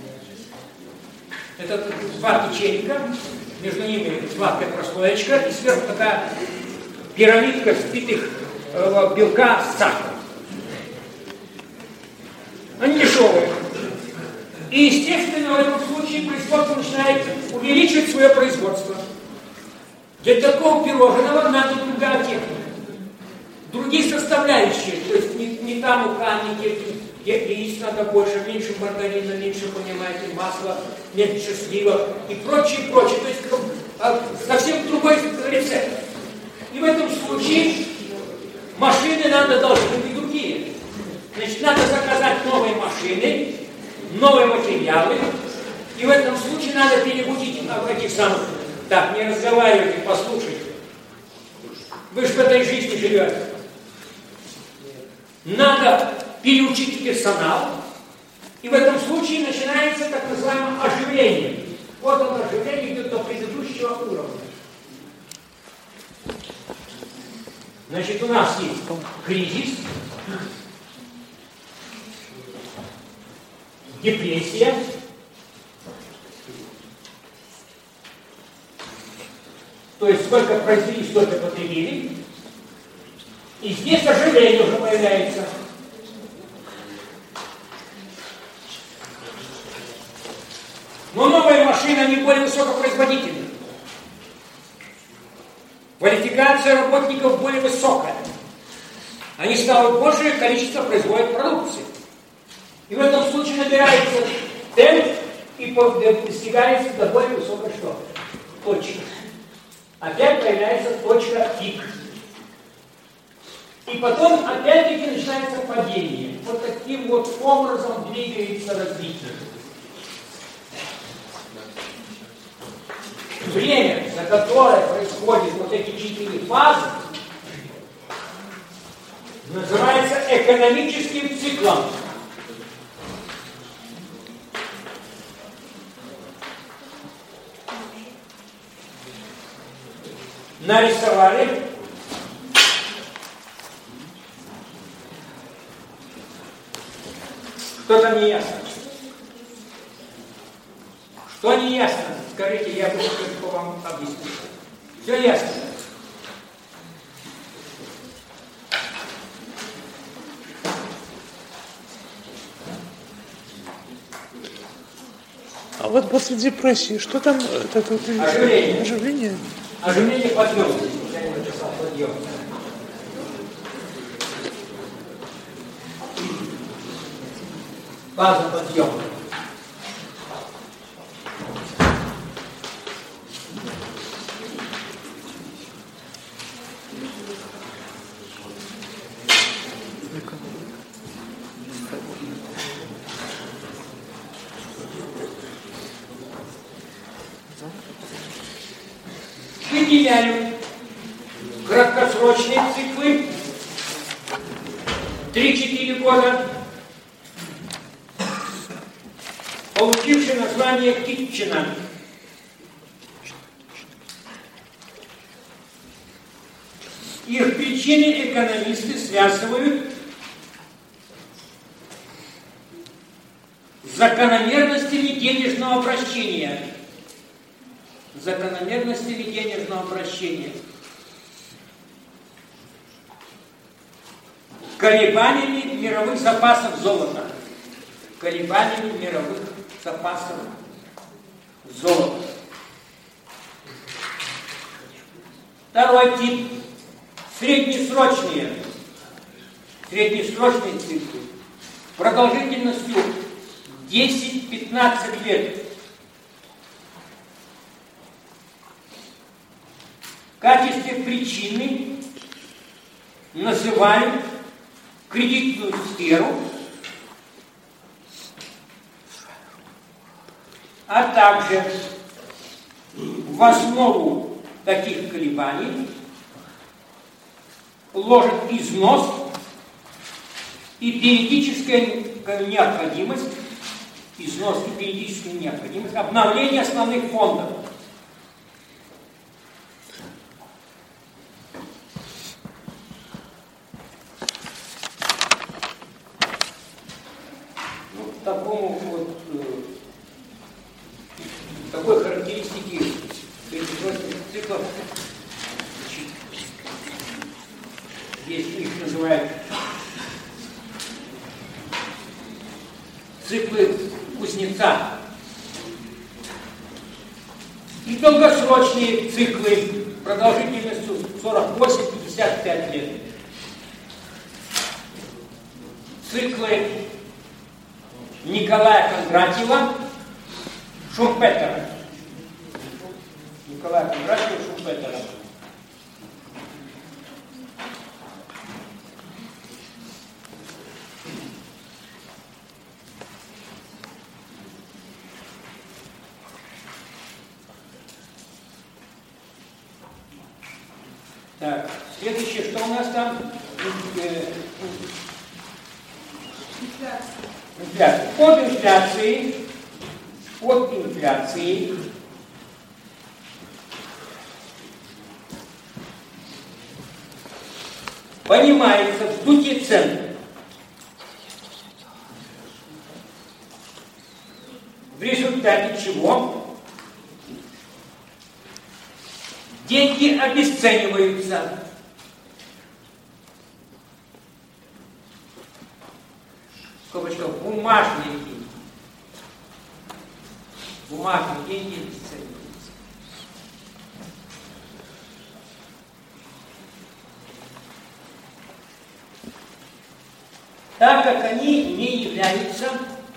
Speaker 1: Это два печенька, между ними сладкая прослоечка, и сверху такая пирамидка взбитых белка с сахаром. Они дешевые. И, естественно, в этом случае производство начинает увеличивать свое производство. Для такого пирожного надо другая техника. Другие составляющие, то есть не та мука, не те, яиц надо больше, меньше маргарина, меньше, понимаете, масла, меньше сливок и прочее, прочее. То есть совсем другой рецепт. И в этом случае машины должны быть другие. Значит, надо заказать новые машины, новые материалы, и в этом случае надо перебудить этих самых. Так, не разговаривайте, послушайте. Вы же в этой жизни живете. Надо переучить персонал, и в этом случае начинается так называемое оживление. Вот оно, оживление идет до предыдущего уровня. Значит, у нас есть кризис, депрессия, то есть сколько произвели, столько потребили. И здесь оживление уже появляется. Но новые машины, они более высокопроизводительны. Квалификация работников более высокая. Они ставят большее количество производят продукции. И в этом случае набирается темп и достигается до более высокой что? Точки. Опять появляется точка пик. И потом опять-таки начинается падение. Вот таким вот образом двигается развитие. Время, за которое происходят вот эти 4 фазы, называется экономическим циклом. Нарисовали. Что-то не ясно. Что не ясно? Скажите, я быстренько вам объясню. Все ясно.
Speaker 2: А вот после депрессии, что там?
Speaker 1: Оживление.
Speaker 2: Оживление?
Speaker 1: Оживление подъем. Я не написал подъем. Фаза подъема. Выделяем краткосрочные циклы 3-4 года, получившие название Китчена. Их причины экономисты связывают с закономерностями денежного обращения. Закономерностями денежного обращения. Колебаниями мировых запасов золота. Колебаниями мировых запасов золота. Второй тип. Среднесрочные. Среднесрочные циклы. Продолжительностью 10-15 лет. В качестве причины называем кредитную сферу, а также в основу таких колебаний ложит износ и периодическая необходимость, износ и периодическая необходимость обновления основных фондов. Такой характеристики среднесрочных циклов здесь их называют циклы кузнеца. И долгосрочные циклы продолжительностью 48-55 лет. Циклы Николая Кондратьева, Шумпетера. Николая Кондратьева, Шумпетера. Так, следующее, что у нас там? Инфляция. От инфляции понимается вздутие цен. В результате чего деньги обесцениваются. Скобочка, бумажные деньги. Бумажные деньги обесцениваются. Так как они не являются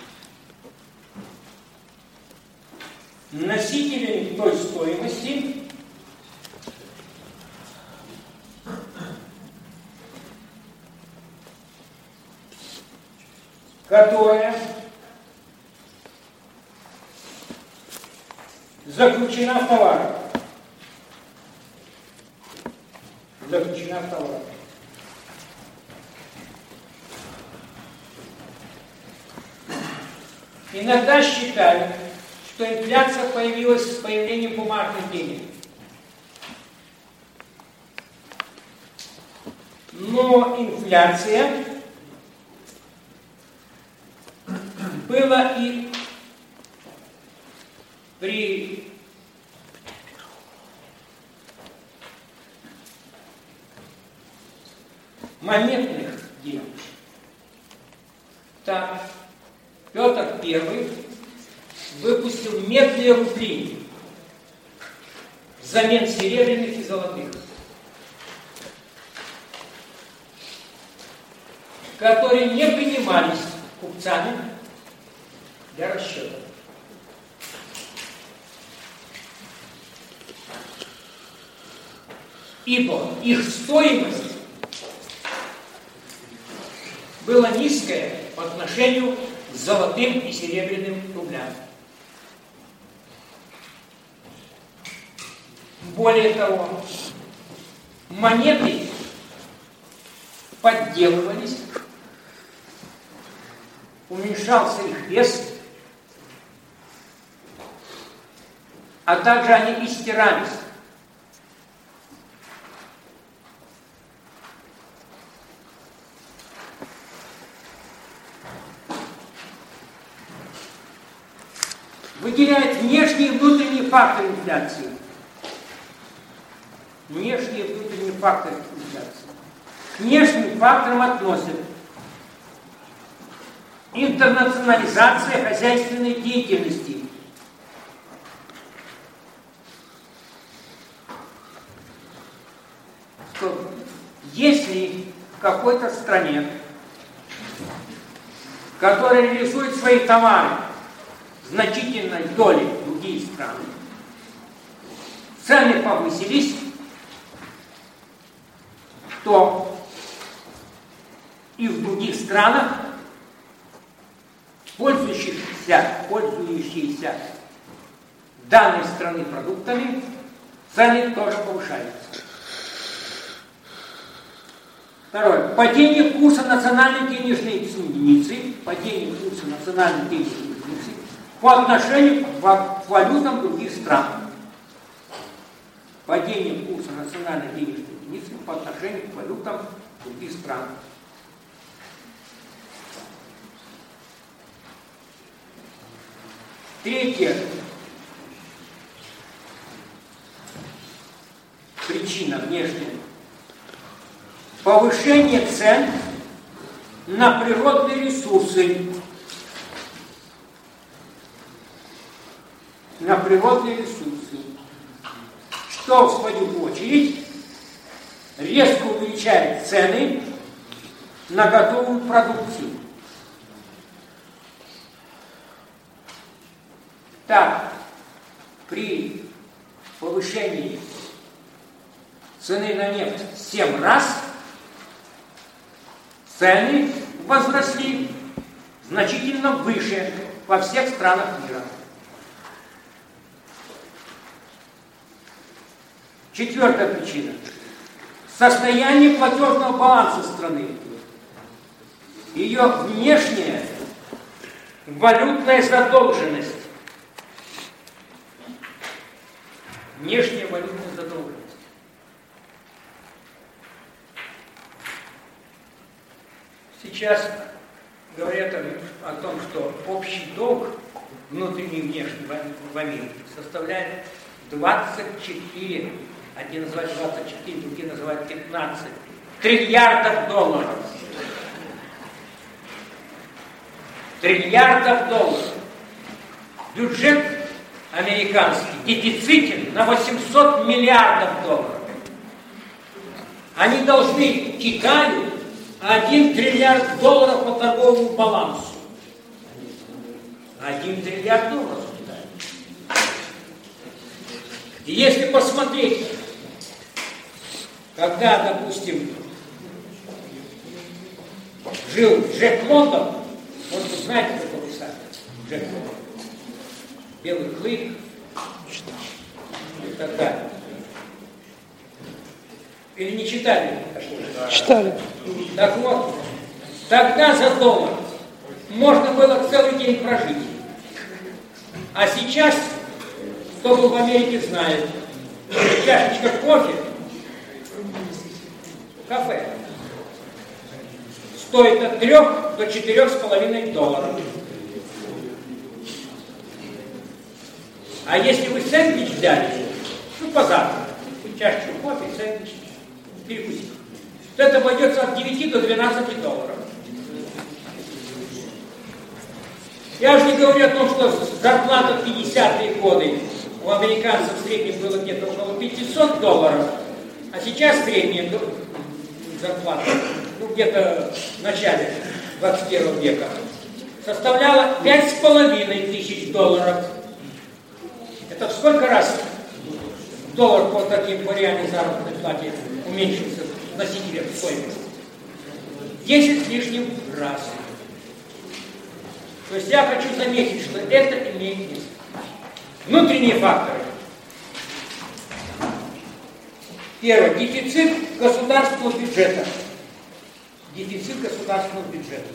Speaker 1: носителями той стоимости, которая заключена в товарах. Заключена в товарах. Иногда считают, что инфляция появилась с появлением бумажных денег. Но инфляция была и при монетных денег. Так, Петр I выпустил медные рубли взамен серебряных и золотых, которые не принимались купцами для расчета. Ибо их стоимость была низкая по отношению к золотым и серебряным рублям. Более того, монеты подделывались, уменьшался их вес, а также они и стирались. Выделяет внешние и внутренние факторы инфляции. Внешние и внутренние факторы инфляции. К внешним факторам относят интернационализация хозяйственной деятельности, что если в какой-то стране, которая реализует свои товары значительной долей другие страны, цены повысились, то и в других странах пользующиеся данной страны продуктами, цены тоже повышаются. Второе. Падение курса национальной денежной единицы, по отношению к валютам других стран. Падение курса национальной денежной единицы по отношению к валютам других стран. Третья причина внешняя. Повышение цен на природные ресурсы. Что, в свою очередь, резко увеличает цены на готовую продукцию. Так, при повышении цены на нефть 7 раз, цены возросли значительно выше во всех странах мира. Четвертая причина. Состояние платежного баланса страны. Ее внешняя валютная задолженность. Внешняя валютная задолженность. Сейчас говорят о том, что общий долг внутренний и внешний в Америке составляет 24, одни называют 24, другие называют 15 триллиардов долларов. Триллиардов долларов. Бюджет американский дефицитен на 800 миллиардов долларов. Они должны Китаю 1 триллиард долларов по торговому балансу. 1 триллиард долларов. И если посмотреть, когда, допустим, жил Джек Лондон, он знаете такого писателя? Джек Лондон. «Белый клык» и так далее. Или не читали такого?
Speaker 2: Читали.
Speaker 1: Так вот, тогда за $1 можно было целый день прожить. А сейчас, кто был в Америке, знает, чашечка кофе в кафе стоит от $3 до $4,5. А если вы сэндвич взяли, ну, позавтракать, чашечку кофе, сэндвич, перекусить, то это обойдется от $9 до $12. Я уже не говорю о том, что зарплата в 50-е годы у американцев в среднем было где-то около $500, а сейчас средняя зарплата, ну, где-то в начале 21 века, составляла $5500. Это в сколько раз доллар по таким по реальной заработной плате уменьшился носителя стоимости? 10 с лишним раз. То есть я хочу заметить, что это имеет место. Внутренние факторы. Первое. Дефицит государственного бюджета. Дефицит государственного бюджета.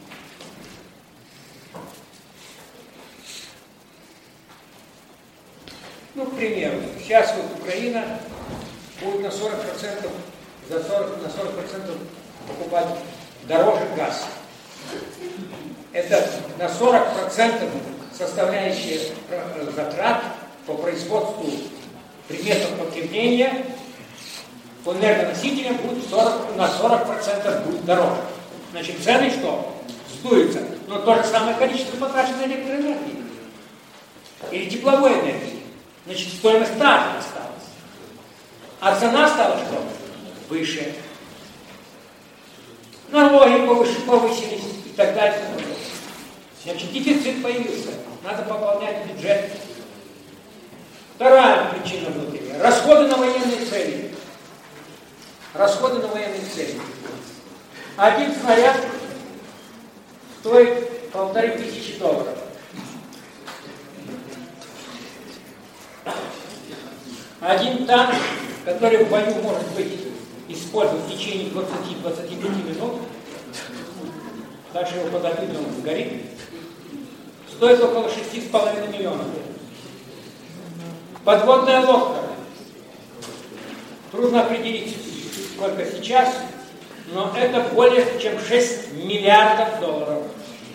Speaker 1: Ну, к примеру, сейчас вот Украина будет на 40% на 40% покупать дороже газ. Это на 40% составляющая затрат по производству предметов потребления по энергоносителям будет на 40% будет дороже. Значит, цены что? Сдуются. Но то же самое количество потраченной электроэнергии. Или тепловой энергии. Значит, стоимость та же осталась. А цена стала что? Выше. Налоги повысились и так далее. Значит, дефицит появился. Надо пополнять бюджет. Вторая причина внутренняя. Расходы на военные цели. Расходы на военные цели. Один снаряд стоит $1500. Один танк, который в бою может быть использован в течение 20-25 минут, дальше его подобьют, он сгорит, стоит около 6,5 миллионов. Подводная лодка. Трудно определить, сколько сейчас, но это более чем $6 миллиардов.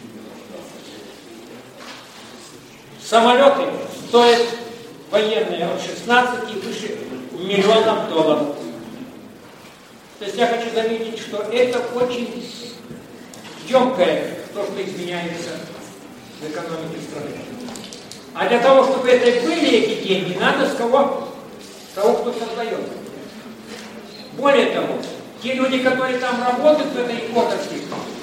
Speaker 1: Самолеты стоят военные от 16 и выше $1 миллионов. То есть я хочу заметить, что это очень емкое то, что изменяется в экономике страны. А для того, чтобы это были эти деньги, надо с того, кто создает. Более того, те люди, которые там работают в этой отрасли,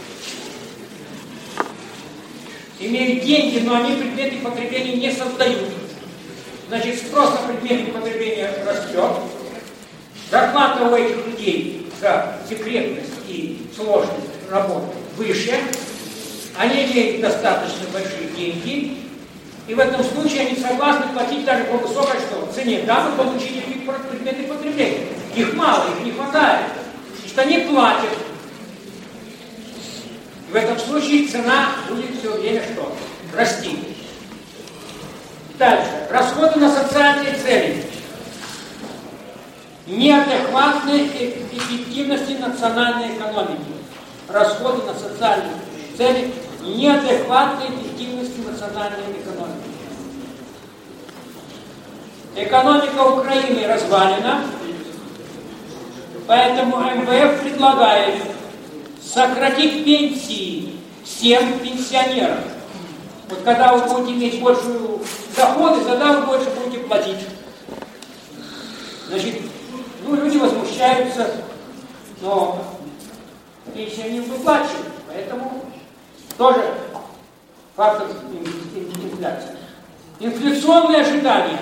Speaker 1: имеют деньги, но они предметы потребления не создают. Значит, спрос на предметы потребления растет, зарплата у этих людей за секретность и сложность работы выше, они имеют достаточно большие деньги, и в этом случае они согласны платить даже по высокой цене. Да, мы получили предметы потребления. Их мало, их не хватает. Значит, они платят. И в этом случае цена будет все время что? Расти. Дальше. Расходы на социальные цели. Неадекватной эффективности национальной экономики. Расходы на социальные цели неадекватной эффективности национальной экономики. Экономика Украины развалена, поэтому МВФ предлагает сократить пенсии всем пенсионерам. Вот когда вы будете иметь большую доходы, тогда вы больше будете платить. Значит, люди возмущаются, но пенсии не выплачивают, поэтому тоже фактор инфляции. Инфляционные ожидания.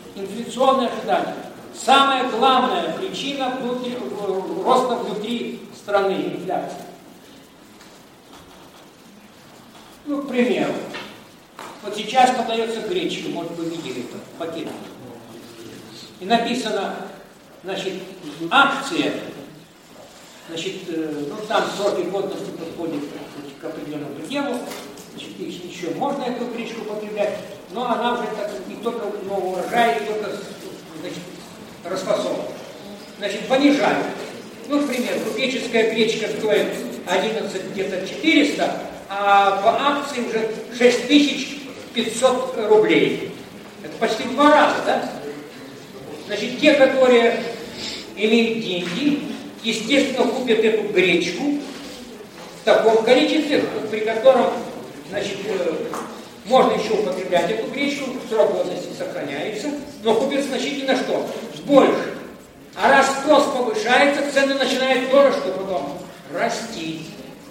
Speaker 1: Самая главная причина роста внутри страны инфляции. Ну, к примеру, вот сейчас подается гречка, может, вы видели это, пакет. И написано, значит, акция, значит, ну, там сроки годности подходят к определенному пределу, значит, еще можно эту гречку употреблять, но она уже так, не только нового урожая, не только, значит, расфасована. Значит, понижают. Ну, например, купеческая гречка стоит 11 где-то 400, а по акции уже 6500 рублей. Это почти в 2 раза, да? Значит, те, которые имеют деньги, естественно, купят эту гречку в таком количестве, при котором, значит, можно еще употреблять эту гречку, срок годности сохраняется, но купят значительно что? Больше. А раз спрос повышается, цены начинают тоже что потом? Расти.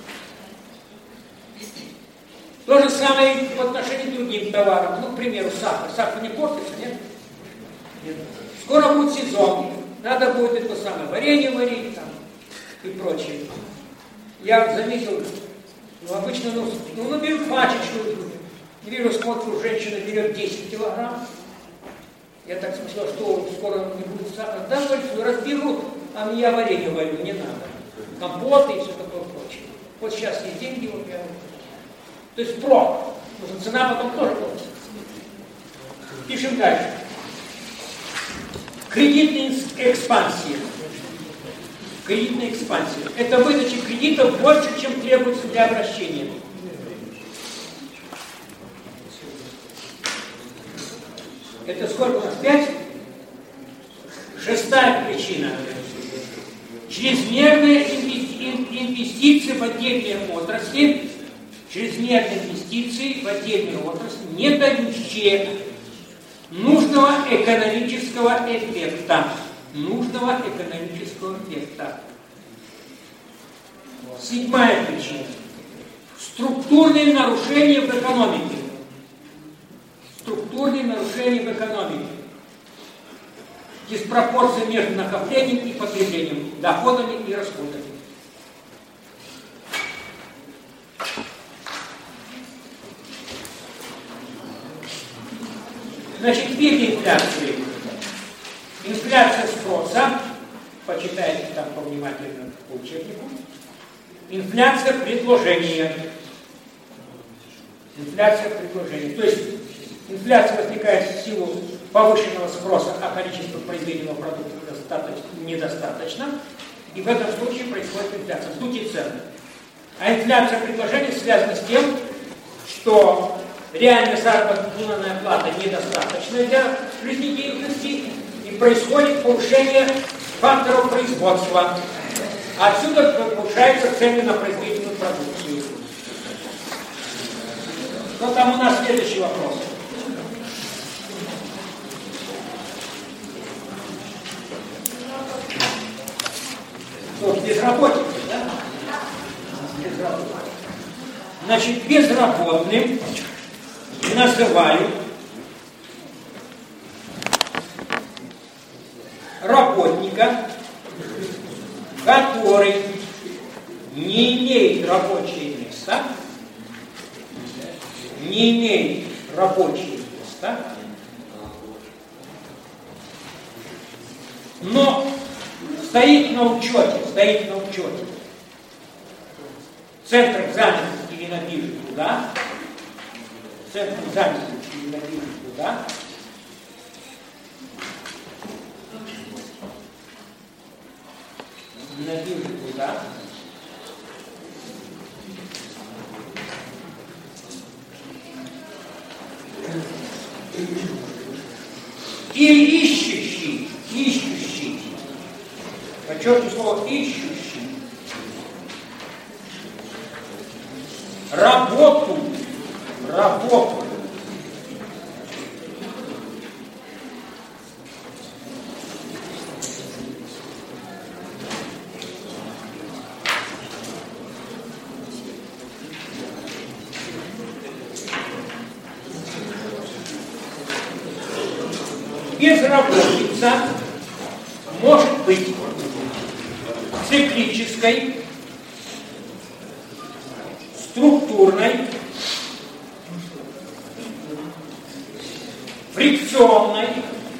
Speaker 1: То же самое в отношении к другим товарам. Ну, к примеру, сахар. Сахар не портится, нет? Нет. Скоро будет сезон. Надо будет это самое варенье варить там и прочее. Я заметил, ну, обычно, берут пачечку. Вижу, смотрю, женщина берет 10 килограмм. Я так смысл, что скоро не будет сахара. Да, говорит, разберут, а я варенье варю, не надо. Компоты и все такое прочее. Вот сейчас есть деньги, вот я... То есть потому что цена потом тоже будет. Пишем дальше. Кредитная экспансия. Кредитная экспансия. Это выдача кредитов больше, чем требуется для обращения. Это сколько у нас? 5? 6-я причина. Чрезмерные инвестиции в отдельные отрасли, не дающие нужного экономического эффекта. 7-я причина. Структурные нарушения в экономике. Диспропорция между накоплением и потреблением, доходами и расходами. Значит, виды инфляции. Инфляция спроса, почитайте там повнимательно по учебнику. Инфляция предложения. То есть инфляция возникает в силу повышенного спроса, а количество произведенного продукта недостаточно. И в этом случае происходит инфляция, вздутие цен. А инфляция предложения связана с тем, что реальная заработная плата недостаточна для жизнедеятельности, и происходит повышение факторов производства. Отсюда повышаются цены на произведенную продукцию. Что там у нас следующий вопрос? Безработица, да? Значит, безработным называют работника, который не имеет рабочее место, но стоит на учете. Центр занятости или на бирже туда. И ищущий, подчеркиваю слово ищущий, работу, безработица может быть циклической, структурной фрикционной,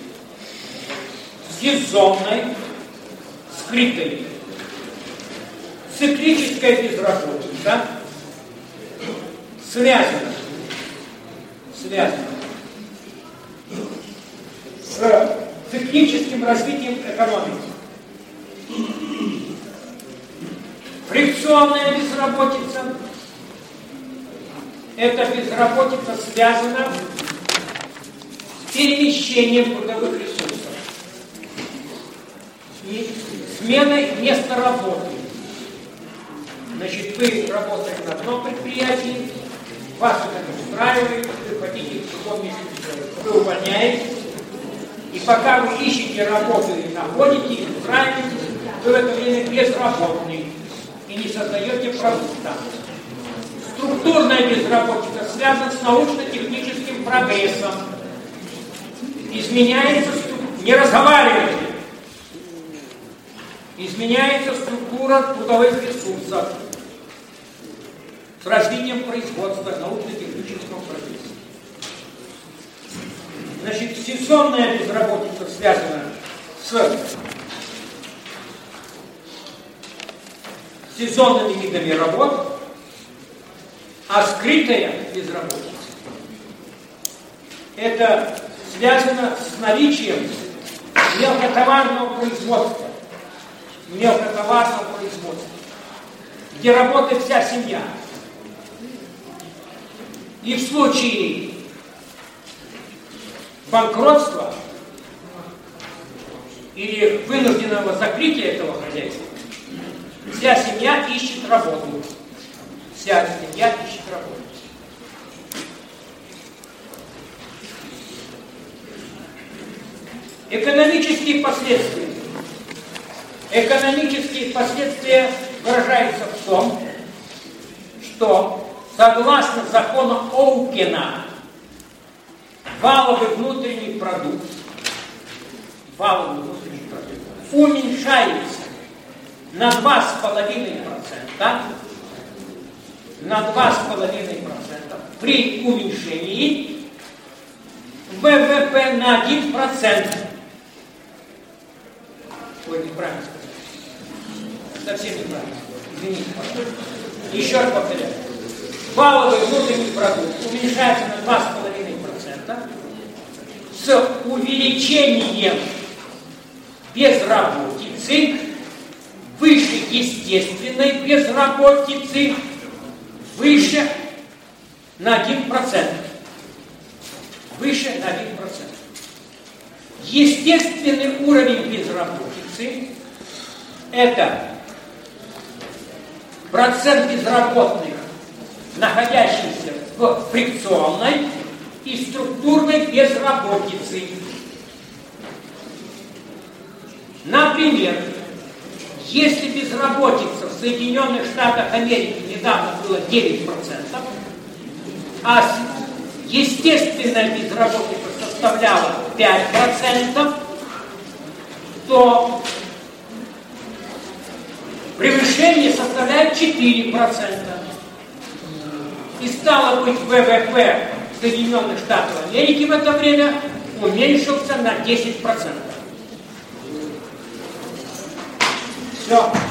Speaker 1: сезонной, скрытой. Циклическая безработица связана с циклическим развитием экономики. Фрикционная безработица – это безработица связана с перемещением трудовых ресурсов и сменой места работы. Значит, вы работаете на одном предприятии, вас это устраивает, вы хотите в другом месте, вы увольняетесь, и пока вы ищете работу и находите, и устраиваетесь, вы в это время безработный и не создаете продукта. Структурная безработица связана с научно-техническим прогрессом. Изменяется не разговаривайте. Изменяется структура трудовых ресурсов с развитием производства научно-технического прогресса. Значит, сезонная безработица связана с сезонными видами работ, а скрытая безработица это связано с наличием мелкотоварного производства, где работает вся семья. И в случае банкротства или вынужденного закрытия этого хозяйства, вся семья ищет работу. Экономические последствия. Экономические последствия выражаются в том, что согласно закону Оукена валовый внутренний продукт уменьшается на 2,5%, при уменьшении ВВП на 1%. Ой, неправильно сказать. Совсем неправильно. Извините, пожалуйста. Еще раз повторяю. Валовый внутренний продукт уменьшается на 2,5% с увеличением безработицы выше естественной безработицы выше на 1%. Выше на 1%. Естественный уровень безработицы – это процент безработных, находящихся в фрикционной и структурной безработице. Например, если безработица в Соединенных Штатах Америки недавно было 9%, а естественная безработица составляла 5%, то превышение составляет 4%. И стало быть, ВВП Соединенных Штатов Америки в это время уменьшился на 10%. Все.